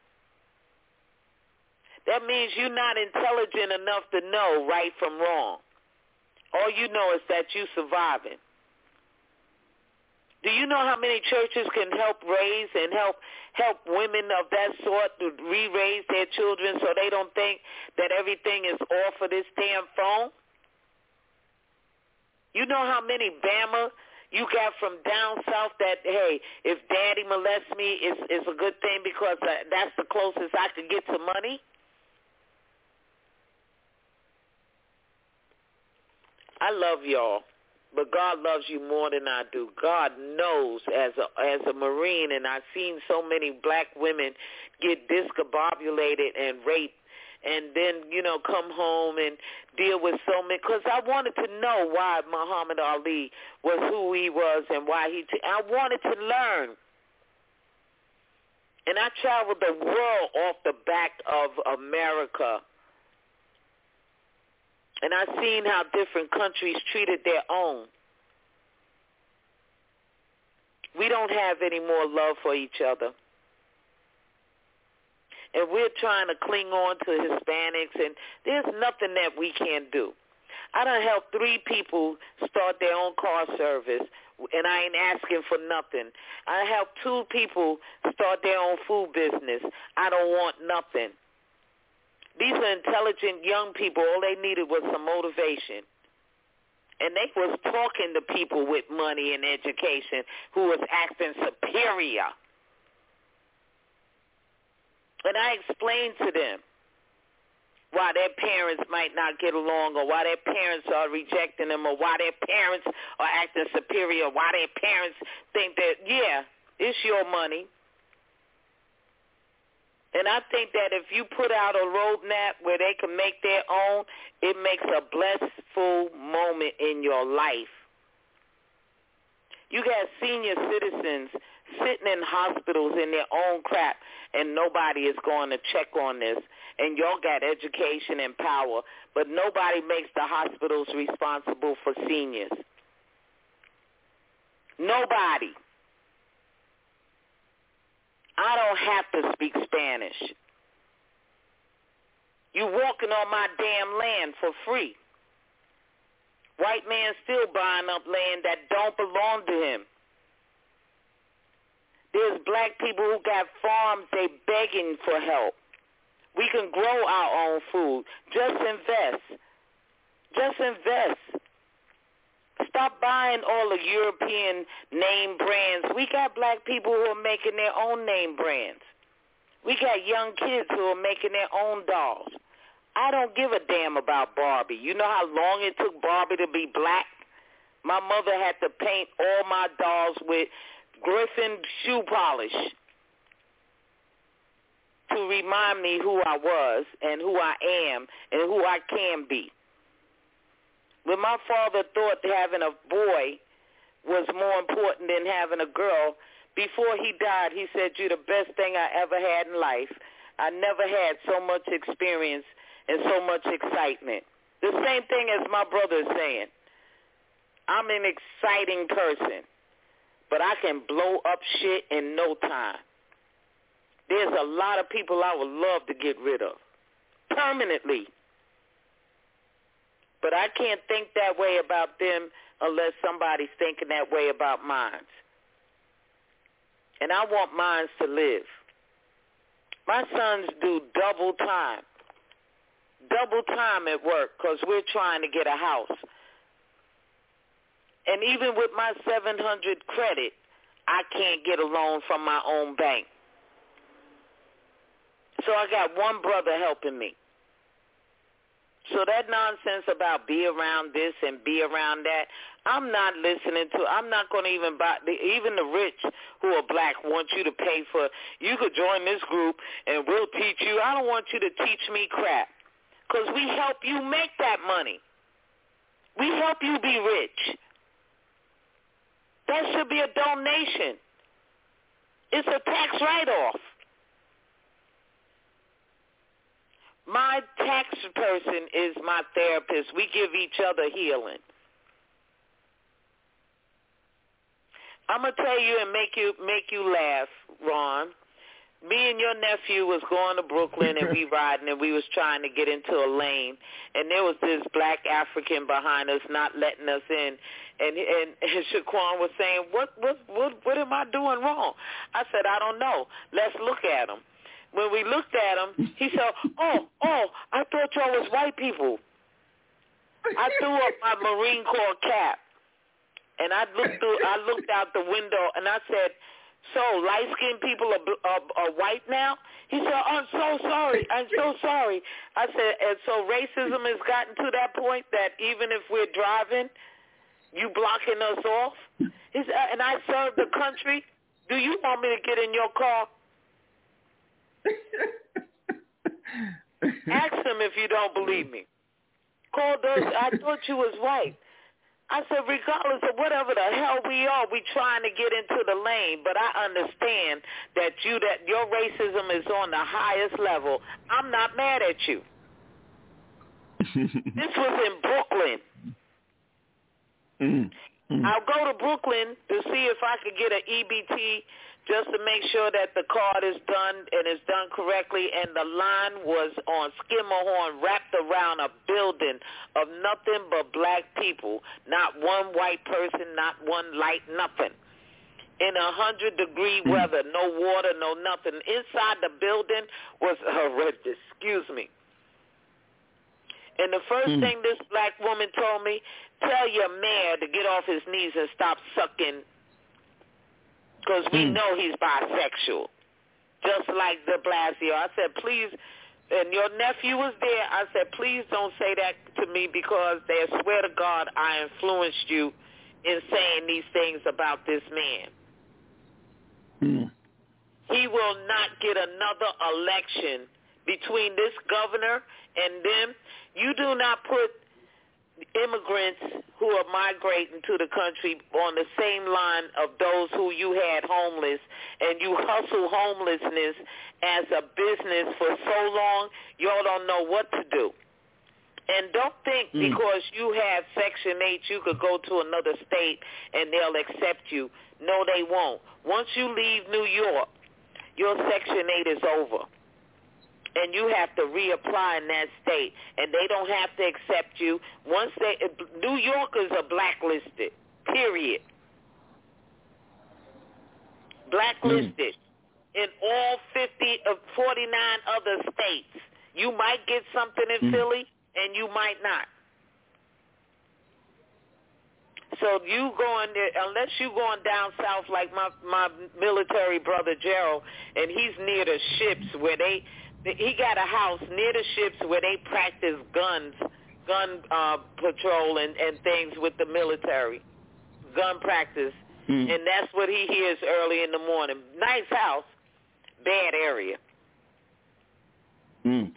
That means you're not intelligent enough to know right from wrong. All you know is that you're surviving. Do you know how many churches can help raise and help help women of that sort to re-raise their children so they don't think that everything is off of this damn phone? You know how many Bama you got from down south that, hey, if daddy molests me, it's, it's a good thing because that's the closest I can get to money? I love y'all, but God loves you more than I do. God knows as a, as a Marine, and I've seen so many black women get discombobulated and raped and then, you know, come home and deal with so many. Because I wanted to know why Muhammad Ali was who he was and why he t- – I wanted to learn. And I traveled the world off the back of America. And I've seen how different countries treated their own. We don't have any more love for each other. And we're trying to cling on to Hispanics, and there's nothing that we can't do. I done helped three people start their own car service, and I ain't asking for nothing. I helped two people start their own food business. I don't want nothing. These are intelligent young people. All they needed was some motivation. And they was talking to people with money and education who was acting superior. And I explained to them why their parents might not get along, or why their parents are rejecting them, or why their parents are acting superior, why their parents think that, yeah, it's your money. And I think that if you put out a roadmap where they can make their own, it makes a blissful moment in your life. You got senior citizens sitting in hospitals in their own crap, and nobody is going to check on this. And y'all got education and power, but nobody makes the hospitals responsible for seniors. Nobody. I don't have to speak Spanish. You walking on my damn land for free. White man still buying up land that don't belong to him. There's black people who got farms, they begging for help. We can grow our own food. Just invest. Just invest. Stop buying all the European name brands. We got black people who are making their own name brands. We got young kids who are making their own dolls. I don't give a damn about Barbie. You know how long it took Barbie to be black? My mother had to paint all my dolls with Griffin shoe polish to remind me who I was and who I am and who I can be. When my father thought having a boy was more important than having a girl, before he died, he said, "You're the best thing I ever had in life. I never had so much experience and so much excitement." The same thing as my brother is saying. I'm an exciting person, but I can blow up shit in no time. There's a lot of people I would love to get rid of permanently. But I can't think that way about them unless somebody's thinking that way about mine. And I want mine to live. My sons do double time. Double time at work because we're trying to get a house. And even with my seven hundred credit, I can't get a loan from my own bank. So I got one brother helping me. So that nonsense about be around this and be around that, I'm not listening to. I'm not going to even buy. Even the rich who are black want you to pay for, you could join this group and we'll teach you. I don't want you to teach me crap because we help you make that money. We help you be rich. That should be a donation. It's a tax write-off. My tax person is my therapist. We give each other healing. I'm going to tell you and make you make you laugh, Ron. Me and your nephew was going to Brooklyn and we riding and we was trying to get into a lane and there was this black African behind us not letting us in. And and, and Shaquan was saying, what, what what what am I doing wrong? I said, I don't know. Let's look at him. When we looked at him, he said, oh, oh, I thought y'all was white people. I threw up my Marine Corps cap, and I looked through, I looked out the window, and I said, so light-skinned people are, are, are white now? He said, oh, I'm so sorry. I'm so sorry. I said, and so racism has gotten to that point that even if we're driving, you blocking us off? He said, and I served the country. Do you want me to get in your car? Ask them if you don't believe me. Call those. I thought you was white. I said, regardless of whatever the hell we are, we trying to get into the lane. But I understand that you that your racism is on the highest level. I'm not mad at you. This was in Brooklyn. Mm. Mm. I'll go to Brooklyn to see if I could get an E B T just to make sure that the card is done and is done correctly. And the line was on Skimmerhorn, wrapped around a building of nothing but black people. Not one white person, not one light, nothing. In a hundred degree Mm. weather, no water, no nothing. Inside the building was horrendous. Excuse me. And the first Mm. thing this black woman told me, tell your mayor to get off his knees and stop sucking, because we Mm. know he's bisexual, just like de Blasio. I said, please, and your nephew was there. I said, please don't say that to me, because they swear to God I influenced you in saying these things about this man. Mm. He will not get another election between this governor and them. You do not put immigrants who are migrating to the country on the same line of those who you had homeless, and you hustle homelessness as a business for so long, y'all don't know what to do. And don't think Mm. because you have Section eight, you could go to another state and they'll accept you. No, they won't. Once you leave New York, your Section eight is over. And you have to reapply in that state, and they don't have to accept you. Once they, New Yorkers are blacklisted, period. Blacklisted mm. in all fifty of forty-nine other states. You might get something in mm. Philly, and you might not. So you going there, unless you going down south like my my military brother Gerald, and he's near the ships where they. He got a house near the ships where they practice guns, gun uh, patrol and, and things with the military, gun practice. Mm. And that's what he hears early in the morning. Nice house, bad area. Mm.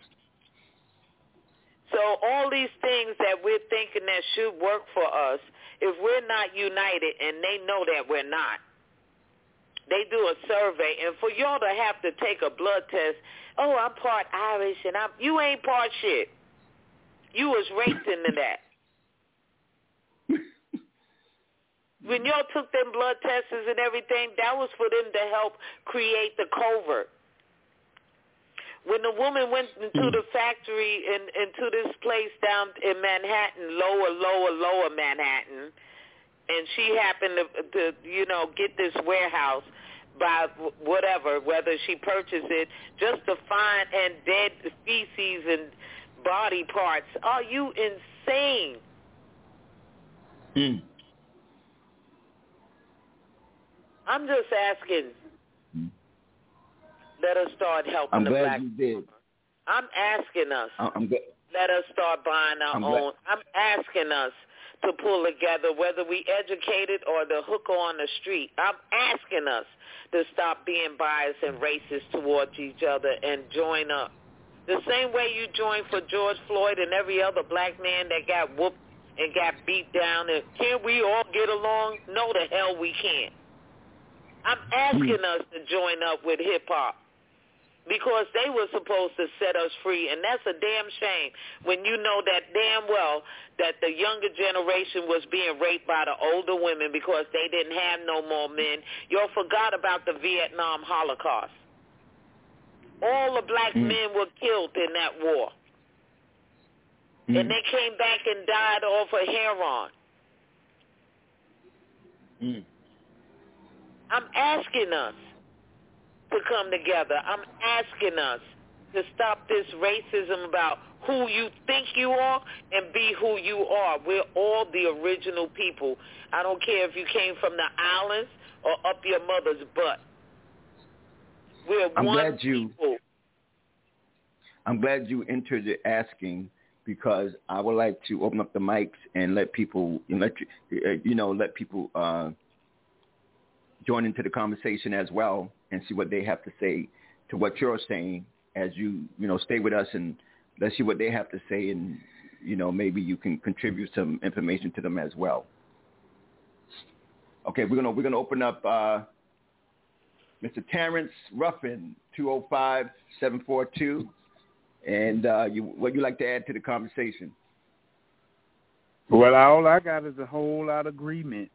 So all these things that we're thinking that should work for us, if we're not united, and they know that we're not, they do a survey, and for y'all to have to take a blood test, oh, I'm part Irish, and I'm you ain't part shit. You was raped into that. When y'all took them blood tests and everything, that was for them to help create the covert. When the woman went into the factory and into this place down in Manhattan, lower, lower, lower Manhattan, and she happened to, to, you know, get this warehouse by whatever, whether she purchased it, just to find and dead feces and body parts. Are you insane? Mm. I'm just asking. Mm. Let us start helping I'm the glad black you did. I'm asking us. I'm glad. Let us start buying our I'm own. glad. I'm asking us to pull together, whether we educated or the hooker on the street. I'm asking us to stop being biased and racist towards each other and join up. The same way you joined for George Floyd and every other black man that got whooped and got beat down. And can't we all get along? No, the hell we can't. I'm asking us to join up with hip-hop, because they were supposed to set us free, and that's a damn shame when you know that damn well that the younger generation was being raped by the older women because they didn't have no more men. Y'all forgot about the Vietnam Holocaust. All the black mm. men were killed in that war, mm. and they came back and died off of heroin. Mm. I'm asking us to come together. I'm asking us to stop this racism about who you think you are and be who you are. We're all the original people. I don't care if you came from the islands or up your mother's butt. We're I'm one glad you, people. I'm glad you entered it asking, because I would like to open up the mics and let people, let you, you know, let people uh, join into the conversation as well and see what they have to say to what you're saying as you, you know, stay with us, and let's see what they have to say, and, you know, maybe you can contribute some information to them as well. Okay, we're gonna we're gonna open up uh, Mister Terrence Ruffin, two oh five, seven four two, And uh, you, what you like to add to the conversation? Well, all I got is a whole lot of agreement.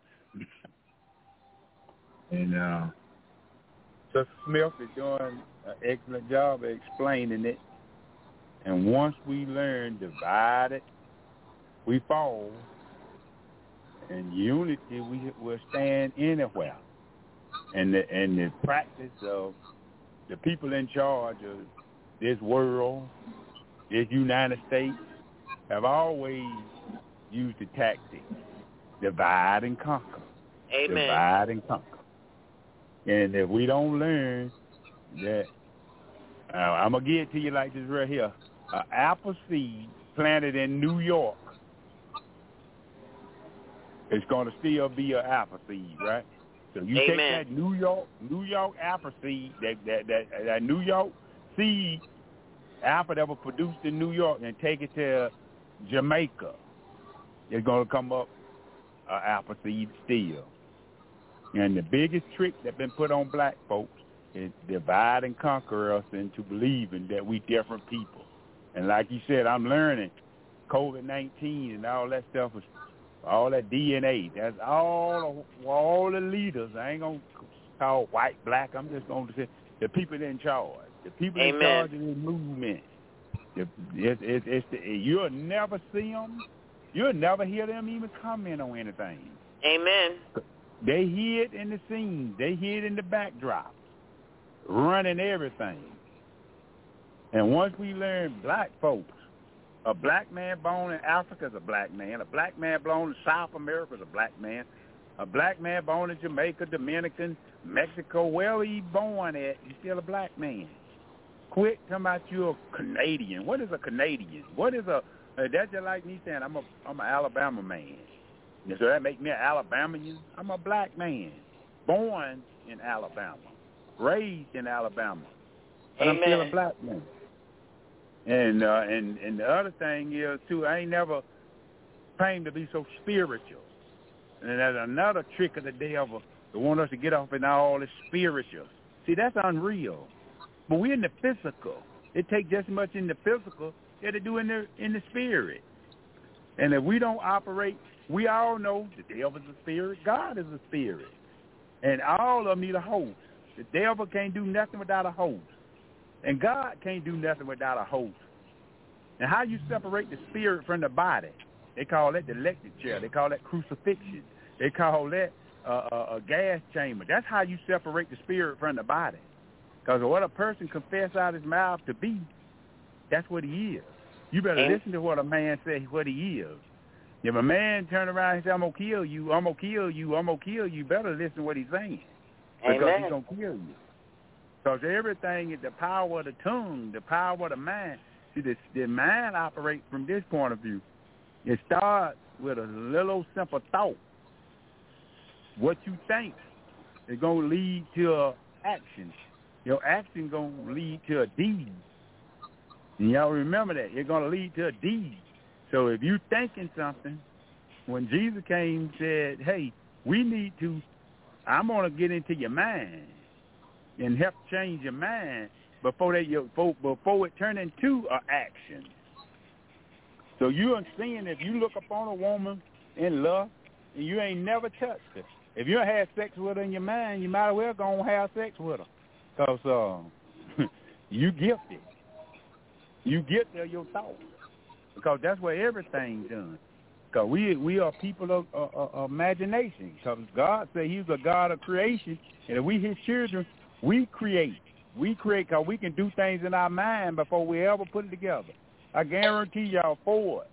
and uh, Sister Smith is doing an excellent job of explaining it. And once we learn divided, we fall. And unity, we will stand anywhere. And the, and the practice of the people in charge of this world, this United States, have always used the tactic, divide and conquer. Amen. Divide and conquer. And if we don't learn that, uh, I'm going to give it to you like this right here. An apple seed planted in New York, it's going to still be an apple seed, right? So you Amen. take that New York, New York apple seed, that that that, that New York seed apple that was produced in New York, and take it to Jamaica. It's going to come up an apple seed still. And the biggest trick that's been put on black folks is divide and conquer us into believing that we different people. And like you said, I'm learning COVID nineteen and all that stuff is all that D N A. That's all the, all the leaders. I ain't going to call white, black. I'm just going to say the people in charge. The people Amen. in charge of this movement. The, it, it, it's the, you'll never see them. You'll never hear them even comment on anything. Amen. They hid in the scenes. They hid in the backdrop, running everything. And once we learn black folks, a black man born in Africa is a black man. A black man born in South America is a black man. A black man born in Jamaica, Dominican, Mexico, wherever he born at, he's still a black man. Quit talking about you're a Canadian. What is a Canadian? What is a, uh, that's just like me saying I'm a, I'm an Alabama man. And so that make me an Alabamian? I'm a black man, born in Alabama, raised in Alabama, but Amen. I'm still a black man. And uh, and and the other thing is too, I ain't never claimed to be so spiritual. And that's another trick of the devil to want us to get off in all this spiritual. See, that's unreal. But we're in the physical. It takes just as much in the physical as it do in the in the spirit. And if we don't operate, we all know the devil is a spirit, God is a spirit, and all of them need a host. The devil can't do nothing without a host. And God can't do nothing without a host. And how you separate the spirit from the body? They call that the electric chair. They call that crucifixion. They call that uh, a, a gas chamber. That's how you separate the spirit from the body. Because what a person confess out his mouth to be, that's what he is. You better Amen. listen to what a man says what he is. If a man turn around and say, I'm going to kill you, I'm going to kill you, I'm going to kill you, you better listen to what he's saying. Because Amen. he's going to kill you. Because everything is the power of the tongue, the power of the mind. See, the, the mind operates from this point of view. It starts with a little simple thought. What you think is going to lead to a action. Your action going to lead to a deed. And y'all remember that. It's going to lead to a deed. So if you thinking something, when Jesus came and said, hey, we need to, I'm going to get into your mind and help change your mind before they before, before it turn into an action. So you understand if you look upon a woman in love and you ain't never touched her, if you had sex with her in your mind, you might as well go and have sex with her, because uh, you gifted. You get there your thoughts, because that's where everything's done. Because we we are people of, of, of imagination. Because God said He's a God of creation, and if we His children, we create. We create because we can do things in our mind before we ever put it together. I guarantee y'all, Ford,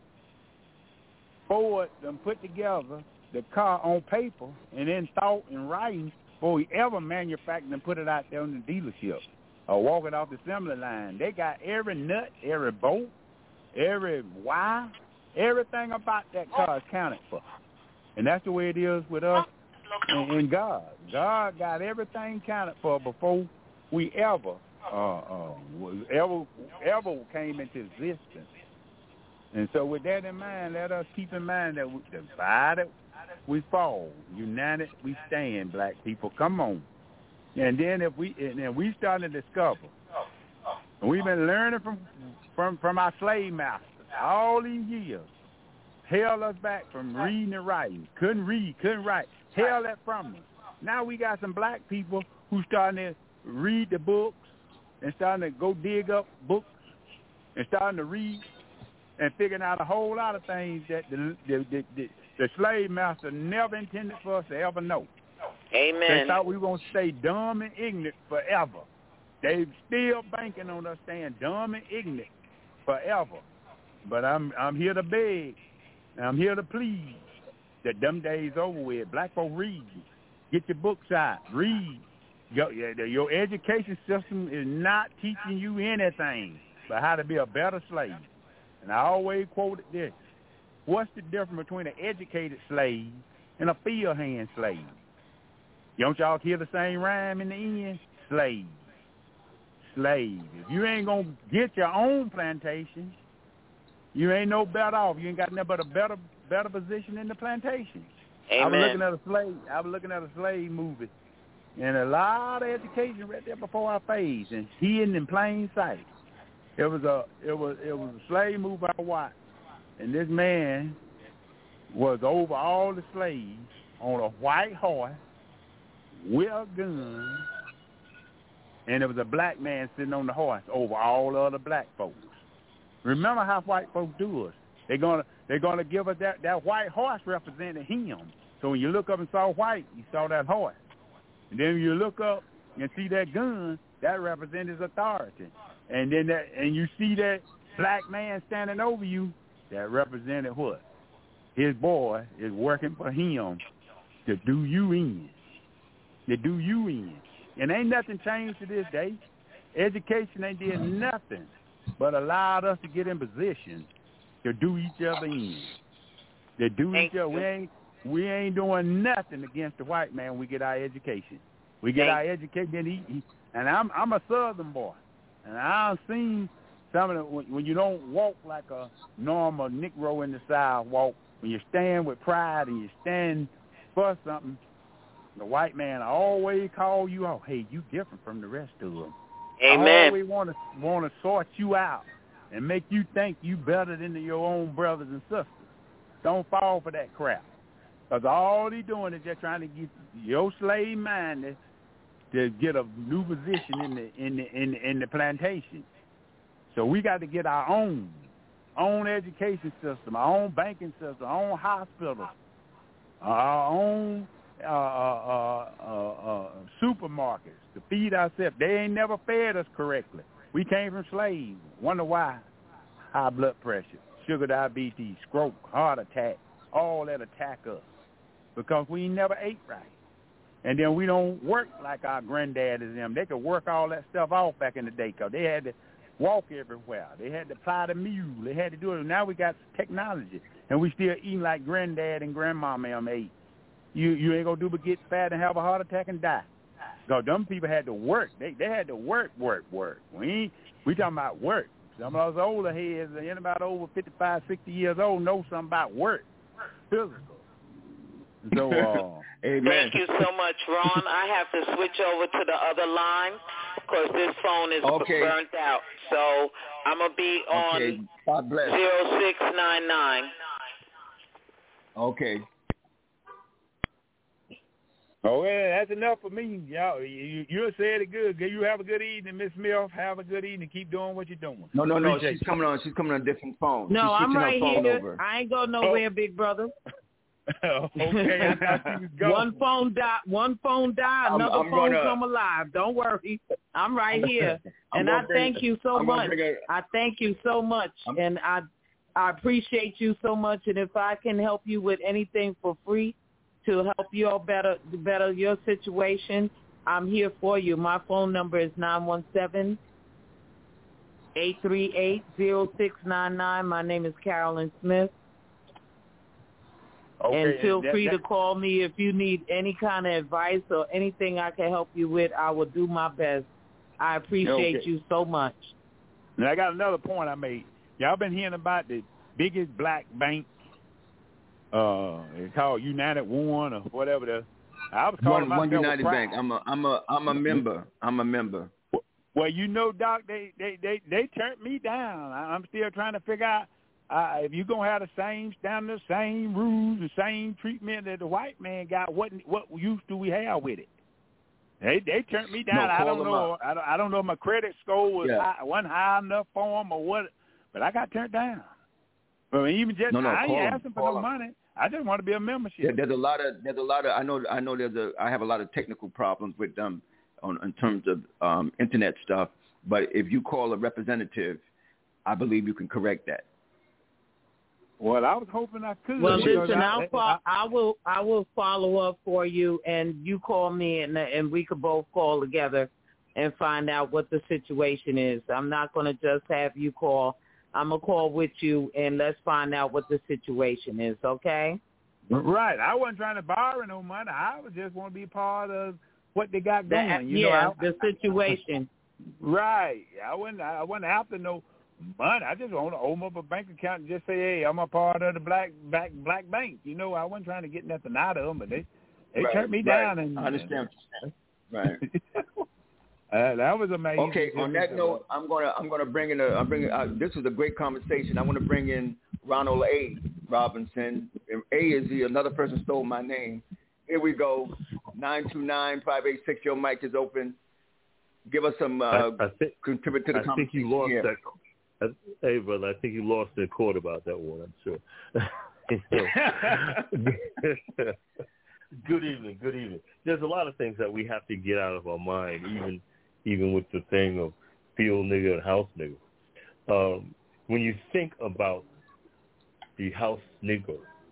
Ford done put together the car on paper and then thought and writing before he ever manufactured and put it out there in the dealership or walking off the assembly line. They got every nut, every bolt, every wire, everything about that car is counted for. And that's the way it is with us and, and God. God got everything counted for before we ever, uh, uh, ever, ever came into existence. And so with that in mind, let us keep in mind that we, divided we fall, united we stand, black people. Come on. And then if we and then we start to discover, and we've been learning from from, from our slave masters all these years. Held us back from reading and writing. Couldn't read, couldn't write. Held that from us. Now we got some black people who starting to read the books and starting to go dig up books and starting to read and figuring out a whole lot of things that the the, the, the, the slave master never intended for us to ever know. Amen. They thought we were going to stay dumb and ignorant forever. They still banking on us staying dumb and ignorant forever. But I'm I'm here to beg, and I'm here to plead that them days over with. Black folk, read. Get your books out. Read. Your, your education system is not teaching you anything but how to be a better slave. And I always quoted this. What's the difference between an educated slave and a field hand slave? Don't y'all hear the same rhyme in the end? Slave. Slave. If you ain't going to get your own plantation, you ain't no better off. You ain't got nothing but a better better position in the plantation. Amen. I was looking at a slave. I was looking at a slave movie, and a lot of education right there before our face, and hidden in plain sight. It was a it was it was a slave movie I watched, and this man was over all the slaves on a white horse with a gun, and there was a black man sitting on the horse over all the other black folks. Remember how white folks do us. They're gonna they're gonna give us that, that white horse representing him. So when you look up and saw white, you saw that horse. And then when you look up and see that gun, that represents his authority. And then that and you see that black man standing over you, that represented what? His boy is working for him to do you in. To do you in. And ain't nothing changed to this day. Education ain't did nothing but allowed us to get in position to do each other in. To do each other. We ain't we ain't doing nothing against the white man when we get our education. We get our education, and, he, he, and I'm I'm a Southern boy, and I've seen some of the, when, when you don't walk like a normal Negro in the South walk, when you stand with pride and you stand for something, the white man always call you out. Hey, you different from the rest of them. Amen. Always want to want to sort you out and make you think you better than your own brothers and sisters. Don't fall for that crap. Because all they doing is just trying to get your slave minded to get a new position in the in the in the, in the plantation. So we got to get our own own education system, our own banking system, our own hospitals, our own uh, uh, uh, uh, supermarkets to feed ourselves. They ain't never fed us correctly. We came from slaves. Wonder why? High blood pressure, sugar diabetes, stroke, heart attack, all that attack us because we never ate right. And then we don't work like our granddad and them. They could work all that stuff off back in the day because they had to walk everywhere. They had to ply the mule. They had to do it. Now we got technology, and we still eating like granddad and grandmama them ate. You you ain't going to do but get fat and have a heart attack and die. So them people had to work. They they had to work, work, work. We ain't, we talking about work. Some of those older heads, anybody over fifty-five, sixty years old, know something about work, physical. So, uh, Amen. Thank you so much, Ron. I have to switch over to the other line because this phone is okay. burnt out. So I'm going to be on okay. God bless. zero six nine nine. Okay. Oh, well, that's enough for me. Y'all, you, you said it good. You have a good evening, Miss Smith. Have a good evening. Keep doing what you're doing. No, no, no. Appreciate She's you. coming on. She's coming on a different phone. No, She's I'm right her phone here. Over. I ain't going nowhere, oh. big brother. Okay, I thought she was going. One phone die, one phone die, another I'm, I'm phone gonna, come alive. Don't worry, I'm right here, I'm and I bring, thank you so I'm much. A, I thank you so much, I'm, and I I appreciate you so much. And if I can help you with anything for free to help you all better better your situation, I'm here for you. My phone number is nine one seven, eight three eight, zero six nine nine. My name is Carolyn Smith. Okay, and feel that, free that, to call me if you need any kind of advice or anything I can help you with. I will do my best. I appreciate okay. you so much. Now, I got another point I made. Y'all been hearing about the biggest black bank, uh, it's called United One or whatever. The I was calling one, one myself United Bank. I'm a, I'm a, I'm a member. I'm a member. Well, Well, you know, Doc, they they they, they turned me down. I, I'm still trying to figure out uh, if you're gonna have the same standards, same rules, the same treatment that the white man got. What what use do we have with it? They they turned me down. No, I don't know. up. I don't, I don't know if my credit score was yeah. high, wasn't high enough for them or what, but I got turned down. I mean, even just no, no, I ain't him, asking for no him. money. I just want to be a membership. Yeah, there's a lot of there's a lot of I know I know there's a I have a lot of technical problems with them on in terms of um, internet stuff. But if you call a representative, I believe you can correct that. Well, I was hoping I could. Well, listen, I, I'll call, I will I will follow up for you, and you call me, and and we could both call together and find out what the situation is. I'm not going to just have you call. I'm going to call with you, and let's find out what the situation is, okay? Right. I wasn't trying to borrow no money. I was just want to be part of what they got going. That, you yeah, know, I, the situation. Right. I wasn't, I wasn't after no money. I just want to open up a bank account and just say, hey, I'm a part of the black black, black bank. You know, I wasn't trying to get nothing out of them, but they, they right, turned me right. down. And, I understand what you're saying. Right. Uh, that was amazing. Okay. On that note, I'm gonna I'm gonna bring in a I'm bringing uh, this was a great conversation. I want to bring in Ronald A. Robinson. A is the another person stole my name. Here we go. Nine two nine five eight six. Your mic is open. Give us some. Uh, I, I think, contribute to the I conversation. think you lost here. that. Hey, brother, I think you lost the chord about that one. I'm sure. Good evening. Good evening. There's a lot of things that we have to get out of our mind, even. even with the thing of field nigga and house nigga. Um, when you think about the house nigga,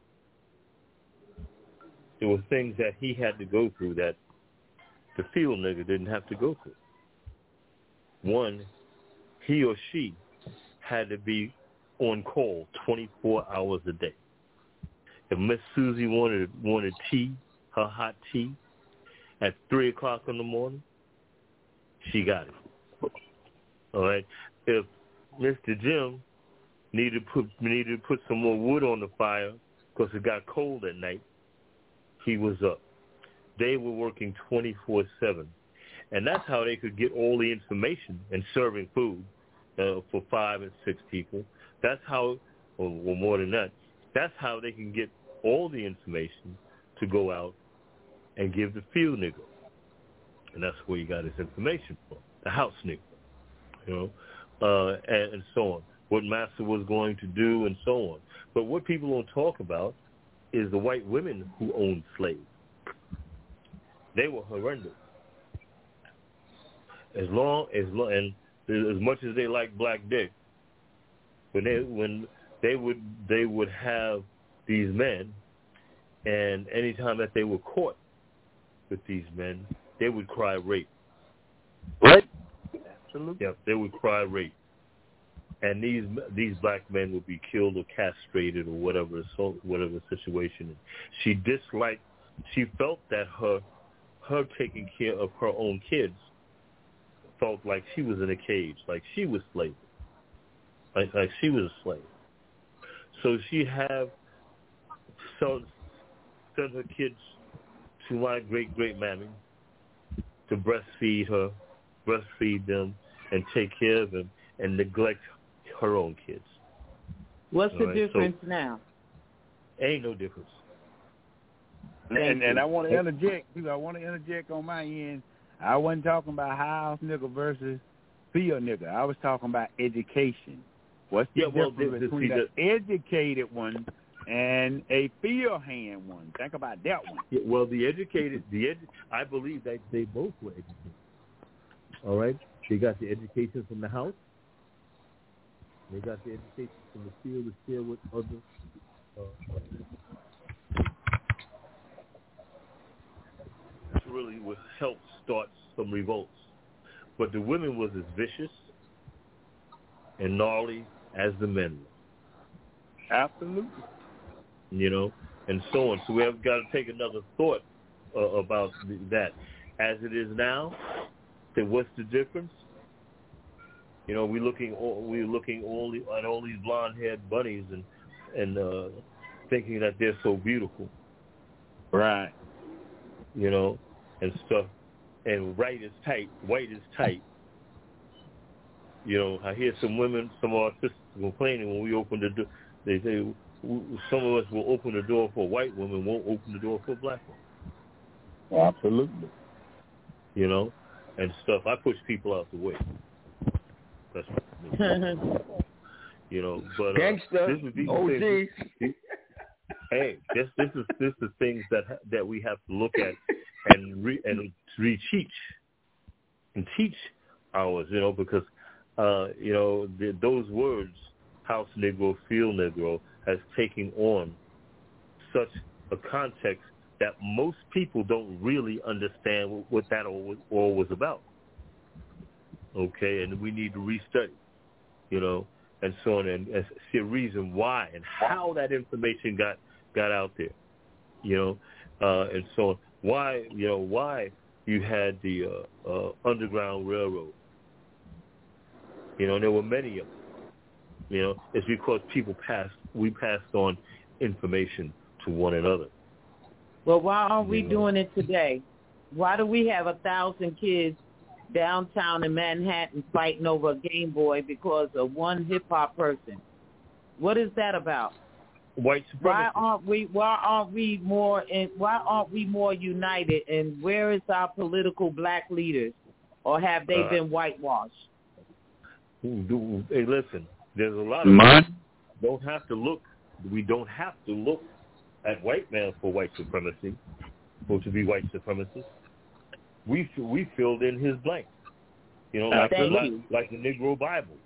there were things that he had to go through that the field nigga didn't have to go through. One, he or she had to be on call twenty-four hours a day. If Miss Susie wanted wanted tea, her hot tea, at three o'clock in the morning, she got it. All right. If Mister Jim needed to put needed to put some more wood on the fire because it got cold at night, he was up. They were working twenty-four seven, and that's how they could get all the information and serving food uh, for five and six people. That's how, or, or more than that, that's how they can get all the information to go out and give the field nigga. And that's where he got his information from, the house nigga, you know, uh, and, and so on, what master was going to do and so on. But what people don't talk about is the white women who owned slaves. They were horrendous. As long as long, and as much as they like black dick, when they when they would they would have these men, and anytime that they were caught with these men, they would cry rape. What? Absolutely. Yeah, they would cry rape, and these these black men would be killed or castrated or whatever so whatever the situation is. She disliked. She felt that her her taking care of her own kids felt like she was in a cage, like she was slave, like like she was a slave. So she have so sent her kids to my great great mammy to breastfeed her, breastfeed them, and take care of them, and neglect her own kids. What's All the right? difference So, now? Ain't no difference. And, and I want to interject, too. I want to interject on my end. I wasn't talking about house nigga versus field nigga. I was talking about education. What's the Yeah, well, difference the- the- between see, the educated one and a field hand one? Think about that one. Yeah, well, the educated, the edu- I believe that they both were educated. All right? They got the education from the house. They got the education from the field to share with others. Uh, really would help start some revolts. But the women was as vicious and gnarly as the men were. Absolutely. You know, and so on. So we have got to take another thought uh, about that. As it is now, then what's the difference? You know, we're looking, we're looking all at all these blonde-haired bunnies and and uh, thinking that they're so beautiful, right? You know, and stuff. And right is tight, white is tight, you know, I hear some women, some of our sisters complaining when we open the door. They say some of us will open the door for a white woman, won't open the door for a black woman. Absolutely. You know, and stuff. I push people out the way. That's me. You know, but uh, Gangster, this would be O G. Hey, this this is this is things that that we have to look at and re, and re-teach and teach ours. You know, because uh, you know the, those words, house Negro, field Negro, has taken on such a context that most people don't really understand what that all was, all was about. Okay, and we need to restudy, you know, and so on, and, and see a reason why and how that information got, got out there, you know, uh, and so on. Why, you know, why you had the uh, uh, Underground Railroad. You know, there were many of them. You know, it's because people passed, we passed on information to one another. Well, why aren't we doing it today? Why do we have a thousand kids downtown in Manhattan fighting over a Game Boy because of one hip-hop person? What is that about? White supremacy. Why aren't we? Why aren't we more? In, why aren't we more united? And where is our political black leaders, or have they uh, been whitewashed? Hey, listen. There's a lot of us don't have to look. We don't have to look at white man for white supremacy, or to be white supremacists. We we filled in his blank. You know, like, like, like the Negro Bible.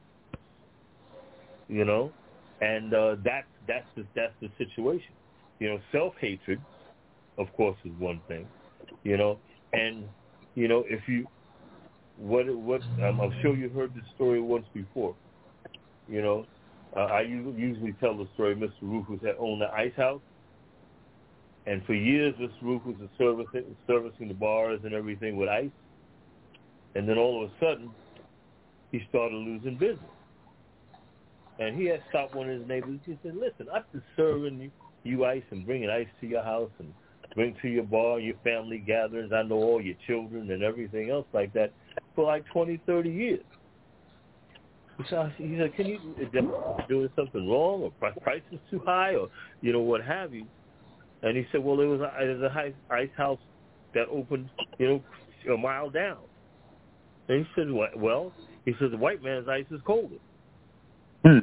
You know, and uh, that's that's the, that's the situation. You know, self-hatred, of course, is one thing. You know, and you know if you what what um, I'm sure you heard this story once before. You know, uh, I usually tell the story. Mister Rufus had owned the ice house, and for years, Mister Rufus was servicing, servicing the bars and everything with ice. And then all of a sudden, he started losing business. And he had stopped one of his neighbors. He said, "Listen, I've been serving you, you ice and bringing ice to your house and bring to your bar, your family gatherings. I know all your children and everything else like that for like twenty, thirty years." So he said, "Can you doing something wrong, or price is too high, or you know what have you?" And he said, "Well, there was a, there was a ice house that opened, you know, a mile down." And he said, "Well," he said, "the white man's ice is colder." Hmm.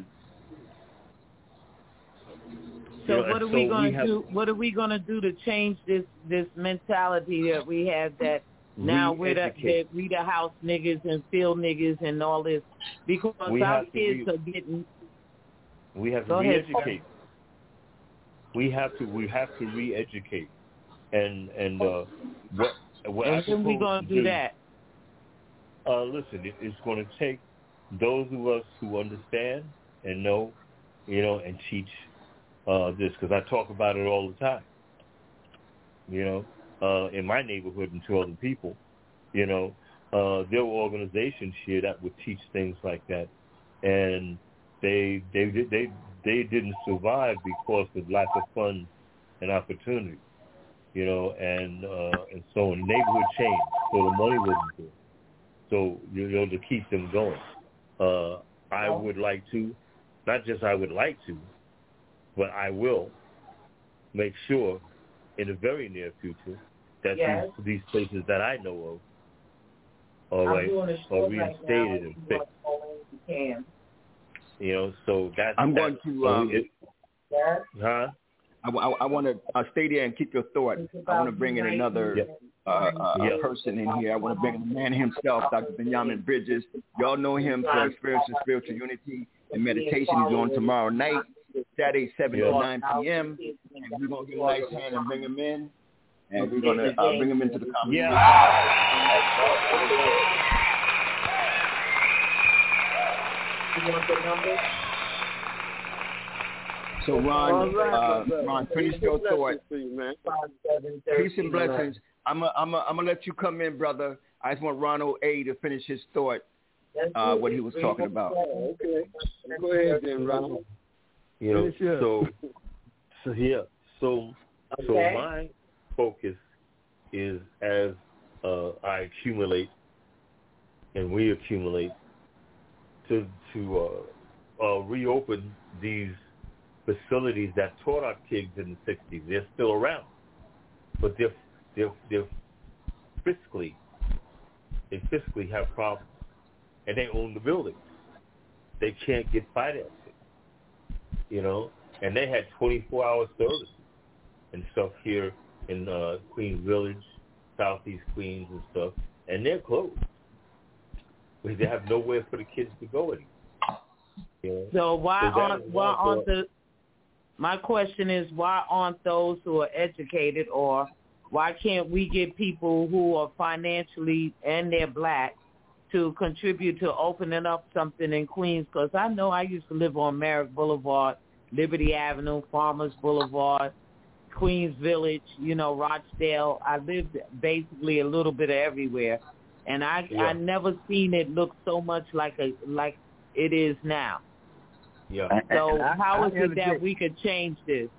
So you know, what are so we going to do? What are we going to do to change this this mentality that we have that? Now we're the, the, we the house niggas and field niggas and all this because we our kids re- are getting. We have to Go re-educate. Ahead. We have to we have to re-educate, and and uh, what what and I when we gonna to do, do that? Uh, listen, it, it's going to take those of us who understand and know, you know, and teach uh, this because I talk about it all the time. You know. Uh, in my neighborhood and to other people, you know, uh, there were organizations here that would teach things like that, and they they they they didn't survive because of lack of funds and opportunity, you know, and uh, and so on. The neighborhood changed, so the money wasn't there, so you know to keep them going. Uh, I would like to, not just I would like to, but I will make sure in the very near future that yes. these, these places that I know of are, right, are reinstated and fixed. You know, so that's... I'm that's, going to... So um, it, huh? I, I, I want to uh, stay there and keep your thought. I want to bring in another yep. uh, uh, yep. person in here. I want to bring in the man himself, Doctor Benjamin Bridges. Y'all know him for experiencing spiritual unity and meditation. He's on tomorrow night, Saturday, seven yep. to nine p.m. And we're going to get a nice hand and bring him in. And we're going to uh, bring him into the conversation. Yeah. You want the number? So, Ron, uh, Ron, finish your thought. Peace and blessings. I'm going I'm I'm to let you come in, brother. I just want Ronald A. to finish his thought, uh, what he was talking about. Okay. Go ahead then, Ronald. You know, so, so, yeah. So, so my focus is as uh, I accumulate and we accumulate to to uh, uh, reopen these facilities that taught our kids in the sixties. They're still around, but they're they're they're fiscally they fiscally have problems, and they own the buildings. They can't get financing, you know, and they had twenty-four hour services and stuff here in uh, Queens Village, Southeast Queens and stuff, and they're closed. Because they have nowhere for the kids to go anymore. You know? So why aren't why aren't the my question is why aren't those who are educated, or why can't we get people who are financially and they're black to contribute to opening up something in Queens? Because I know I used to live on Merrick Boulevard, Liberty Avenue, Farmers Boulevard, Queens Village, you know, Rochdale. I lived basically a little bit of everywhere, and I yeah. I never seen it look so much like a like it is now. Yeah. So I, how I, is I it that we could change this?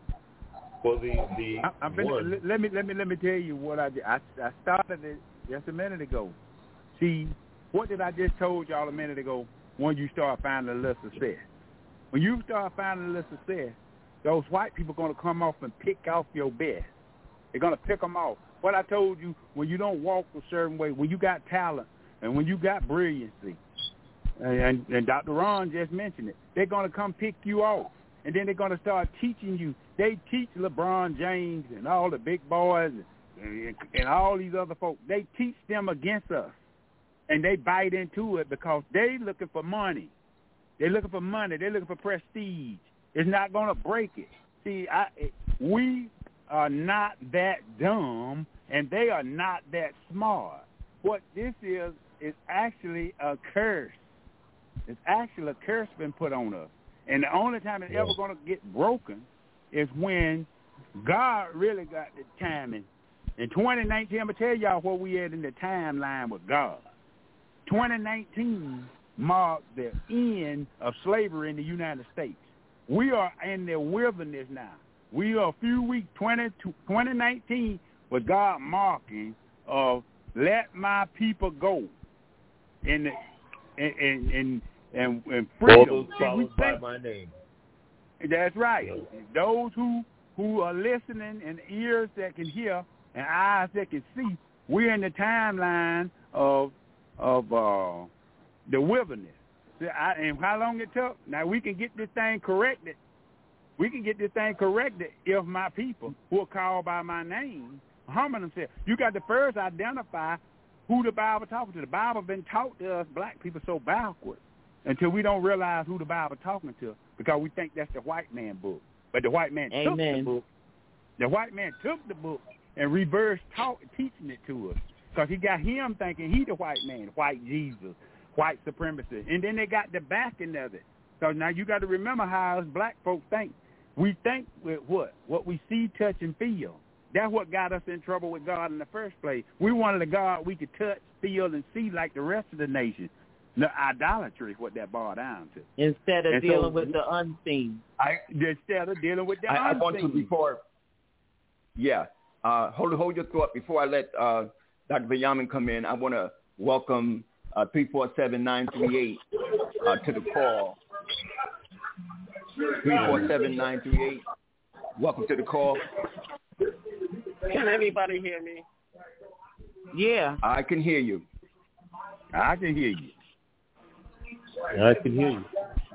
Well, the the I, I been, one, let me let me let me tell you what I did. I, I started it just a minute ago. See, what did I just told y'all a minute ago? When you start finding a little success, when you start finding a little success, those white people are going to come off and pick off your best. They're going to pick them off. What I told you, when you don't walk a certain way, when you got talent and when you got brilliancy, and, and, and Doctor Ron just mentioned it, they're going to come pick you off. And then they're going to start teaching you. They teach LeBron James and all the big boys and, and, and all these other folks. They teach them against us. And they bite into it because they looking for money. They're looking for money. They're looking for prestige. It's not going to break it. See, I, it, we are not that dumb, and they are not that smart. What this is is actually a curse. It's actually a curse been put on us. And the only time it's ever going to get broken is when God really got the timing. In twenty nineteen, I'm going to tell y'all where we at in the timeline with God. twenty nineteen marked the end of slavery in the United States. We are in the wilderness now. We are a few weeks, twenty, twenty nineteen, with God marking of let my people go in the, in, in, in And, and freedom. All those followed by think, my name. That's right. Yeah. Those who who are listening and ears that can hear and eyes that can see, we're in the timeline of of uh, the wilderness. I, and how long it took? Now we can get this thing corrected. We can get this thing corrected if my people who are called by my name humble themselves. You got to first identify who the Bible talking to. The Bible been taught to us black people so backwards until we don't realize who the Bible talking to because we think that's the white man book. But the white man Amen. took the book. The white man took the book and reverse taught teaching it to us because he got him thinking he the white man, white Jesus, white supremacy. And then they got the backing of it. So now you got to remember how us black folks think. We think with what? What we see, touch, and feel. That's what got us in trouble with God in the first place. We wanted a God we could touch, feel, and see like the rest of the nation. The idolatry is what that boiled down to. Instead of and dealing so, with the unseen. I, instead of dealing with the I, unseen. I want to before, yeah, uh, hold hold your thought before I let uh, Doctor Benjamin come in. I want to welcome uh, three four seven nine three eight uh, to the call. three four seven nine three eight. Welcome to the call. Can anybody hear me? Yeah. I can hear you. I can hear you. I can hear you.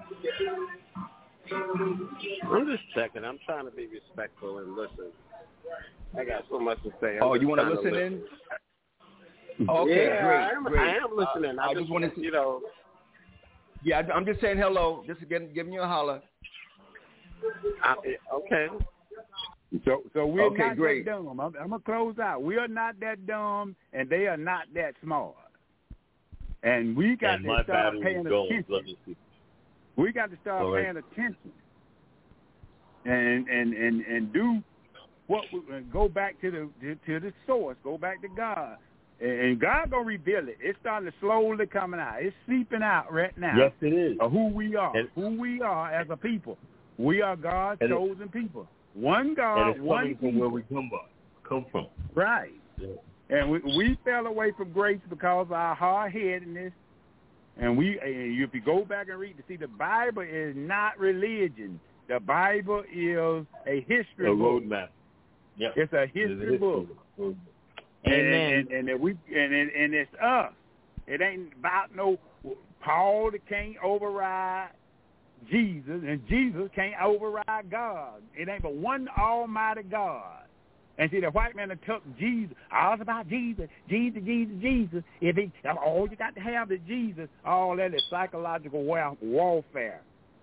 I'm just checking. I'm trying to be respectful and listen. I got so much to say. I'm oh, you want to listen, listen in? Okay, yeah, great, I am, great. I am listening. Uh, I, I just, just wanted to, you know. Yeah, I'm just saying hello. Just again, giving you a holler. I, okay. So, so we're okay, not great. that dumb. I'm, I'm gonna close out. We are not that dumb, and they are not that smart. And we got and to my start battery paying is going. attention. Let me see. We got to start All right. paying attention and and and and do what we and go back to the to, to the source. Go back to God, and, and God gonna reveal it. It's starting to slowly coming out. It's seeping out right now. Yes, it is. Of who we are, And, who we are as a people. We are God's and chosen it, people. One God, and it's one coming people. from where we come by, come from. Right. Yeah. And we, we fell away from grace because of our hard-headedness And we, and if you go back and read to see, the Bible is not religion. The Bible is a history a book. roadmap. Yeah, it's a history, it's a history book. book. Amen. And, and, and we and, and and it's us. It ain't about no Paul that can't override Jesus, and Jesus can't override God. It ain't but one Almighty God. And see, the white man that took Jesus, all about Jesus, Jesus, Jesus, Jesus. If he, all you got to have is Jesus, all that is psychological warfare.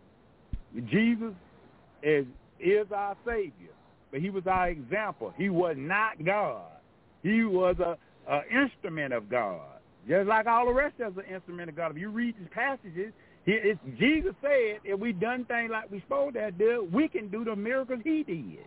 Jesus is is our Savior, but he was our example. He was not God. He was a, a instrument of God, just like all the rest of us are an instrument of God. If you read these passages, he, it's, Jesus said, if we done things like we supposed to do, we can do the miracles he did.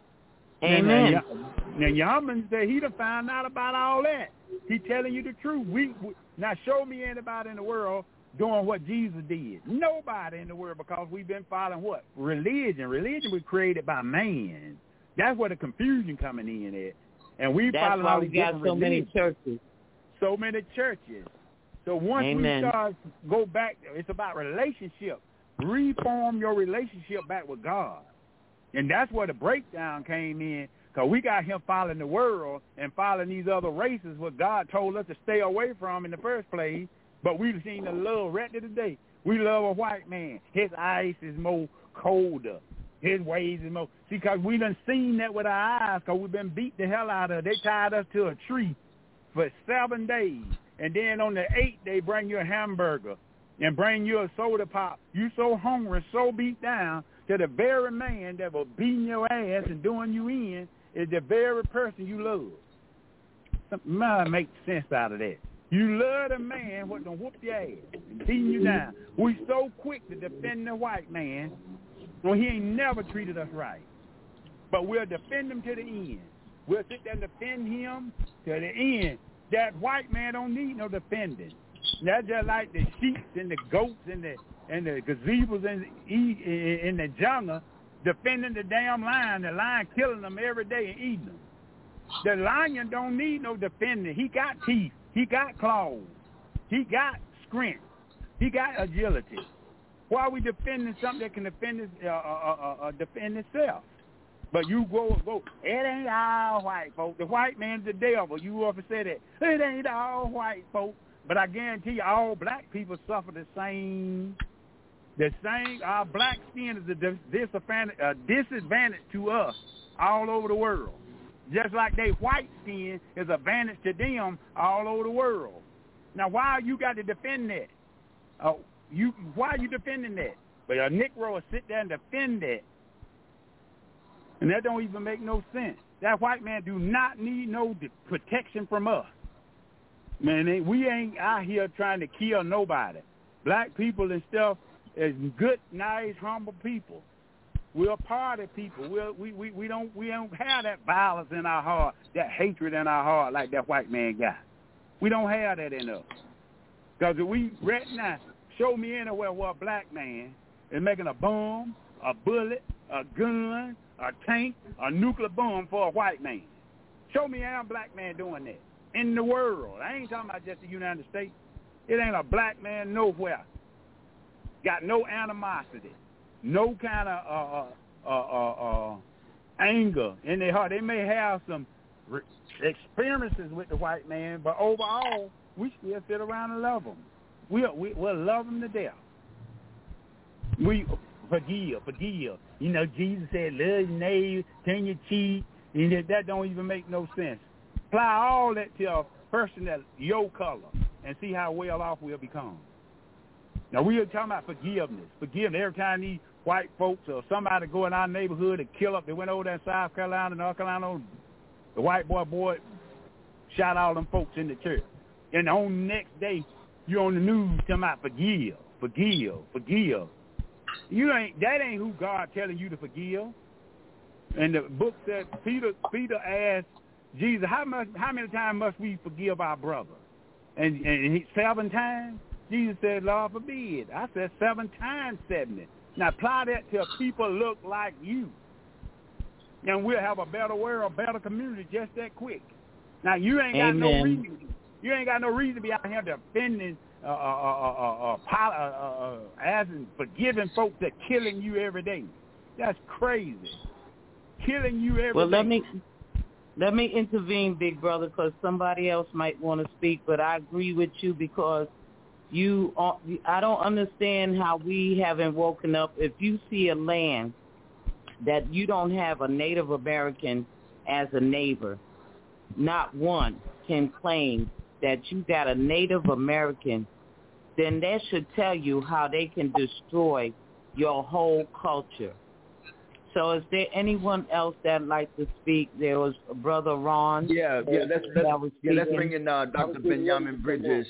Amen. Now, Yaman said he done found out about all that. He telling you the truth. We, we now show me anybody in the world doing what Jesus did. Nobody in the world, because we've been following what? Religion. Religion was created by man. That's where the confusion coming in at. And we That's follow why all we these got different so religions. many churches. So many churches. So once Amen. we start go back, it's about relationship. Reform your relationship back with God. And that's where the breakdown came in, because we got him following the world and following these other races, what God told us to stay away from in the first place. But we've seen the love right to today. We love a white man. His ice is more colder. His ways is more. See, because we done seen that with our eyes, because we've been beat the hell out of. They tied us to a tree for seven days. And then on the eighth, they bring you a hamburger and bring you a soda pop. You so hungry, so beat down, that the very man that was beating your ass and doing you in is the very person you love. Something might make sense out of that. You love the man what done whoop your ass and beating you down. We so quick to defend the white man when he ain't never treated us right. But we'll defend him to the end. We'll sit there and defend him to the end. That white man don't need no defending. That's just like the sheep and the goats and the and the gazebos in the, in the jungle defending the damn lion. The lion killing them every day and eating them. The lion don't need no defending. He got teeth. He got claws. He got strength. He got agility. Why are we defending something that can defend, it, uh, uh, uh, uh, defend itself? But you go go. It ain't all white folk. The white man's the devil. You ever say that? It ain't all white folk. But I guarantee you, all black people suffer the same. The same. Our black skin is a disadvantage, a disadvantage to us all over the world. Just like they white skin is an advantage to them all over the world. Now, why you got to defend that? Oh, you why are you defending that? But a Negro will sit there and defend that. And that don't even make no sense. That white man do not need no protection from us. Man, we ain't out here trying to kill nobody. Black people and stuff is good, nice, humble people. We're party people. We're, we we we don't we don't have that violence in our heart, that hatred in our heart like that white man got. We don't have that in us. Because if we right now show me anywhere where a black man is making a bomb, a bullet, a gun, a tank, a nuclear bomb for a white man. Show me a black man doing that in the world. I ain't talking about just the United States. It ain't a black man nowhere. Got no animosity, no kind of uh, uh, uh, uh, anger in their heart. They may have some re- experiences with the white man, but overall, we still sit around and love them. We'll, we, we'll love them to death. We forgive, forgive. You know, Jesus said, love your neighbor, turn your cheek. And that don't even make no sense. Apply all that to a person that's your color and see how well off we'll become. Now, we are talking about forgiveness. Forgiveness. Every time these white folks or somebody go in our neighborhood and kill up, they went over there in South Carolina, North Carolina, the white boy boy shot all them folks in the church. And on the next day, you're on the news talking about forgive, forgive, forgive. You ain't that ain't who God telling you to forgive. And the book said Peter Peter asked Jesus, how much how many times must we forgive our brother? And, and he, seven times? Jesus said, Lord forbid. I said seven times seventy. Now apply that to people look like you. And we'll have a better world, a better community just that quick. Now you ain't got Amen. no reason. You ain't got no reason to be out here defending uh, uh, uh, uh, uh, apologizing, forgiving folks that killing you every day. That's crazy. Killing you every well, day. Well, let me let me intervene, big brother, because somebody else might want to speak. But I agree with you because you. Are, I don't understand how we haven't woken up. If you see a land that you don't have a Native American as a neighbor, not one can claim that you got a Native American, then that should tell you how they can destroy your whole culture. So is there anyone else that'd like to speak? There was Brother Ron. Yeah, yeah, let's, let's, yeah, let's bring in uh, Doctor Benjamin Bridges.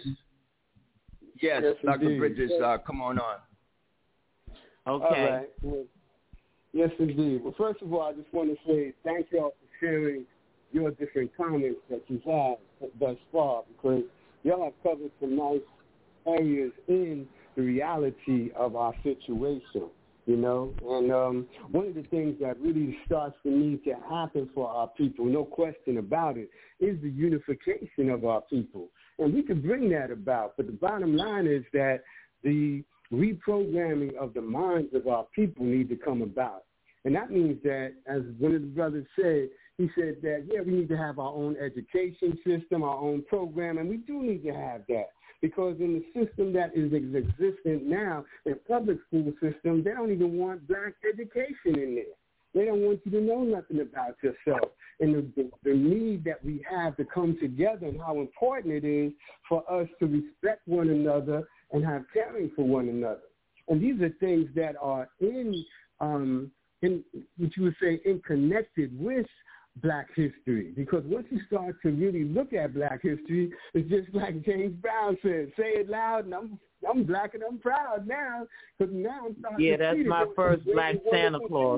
Yes, yes Doctor Indeed. Bridges, uh, come on on. Okay. All right. Well, yes, indeed. Well, first of all, I just want to say thank you all for sharing your different comments that you've had thus far, because y'all have covered some nice areas in the reality of our situation, you know. And um, one of the things that really starts to need to happen for our people, no question about it, is the unification of our people. And we can bring that about, but the bottom line is that the reprogramming of the minds of our people need to come about. And that means that, as one of the brothers said, he said that, yeah, we need to have our own education system, our own program, and we do need to have that. Because in the system that is existent now, the public school system, they don't even want black education in there. They don't want you to know nothing about yourself. And the, the, the need that we have to come together and how important it is for us to respect one another and have caring for one another. And these are things that are in, um, in what you would say, in connected with black history, because once you start to really look at black history, it's just like James Brown said, say it loud, and I'm I'm black and I'm proud now, because now I'm starting yeah, to that's see my first black Santa Claus.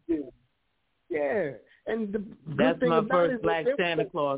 Yeah, and the that's good thing my about first it black was, Santa Claus.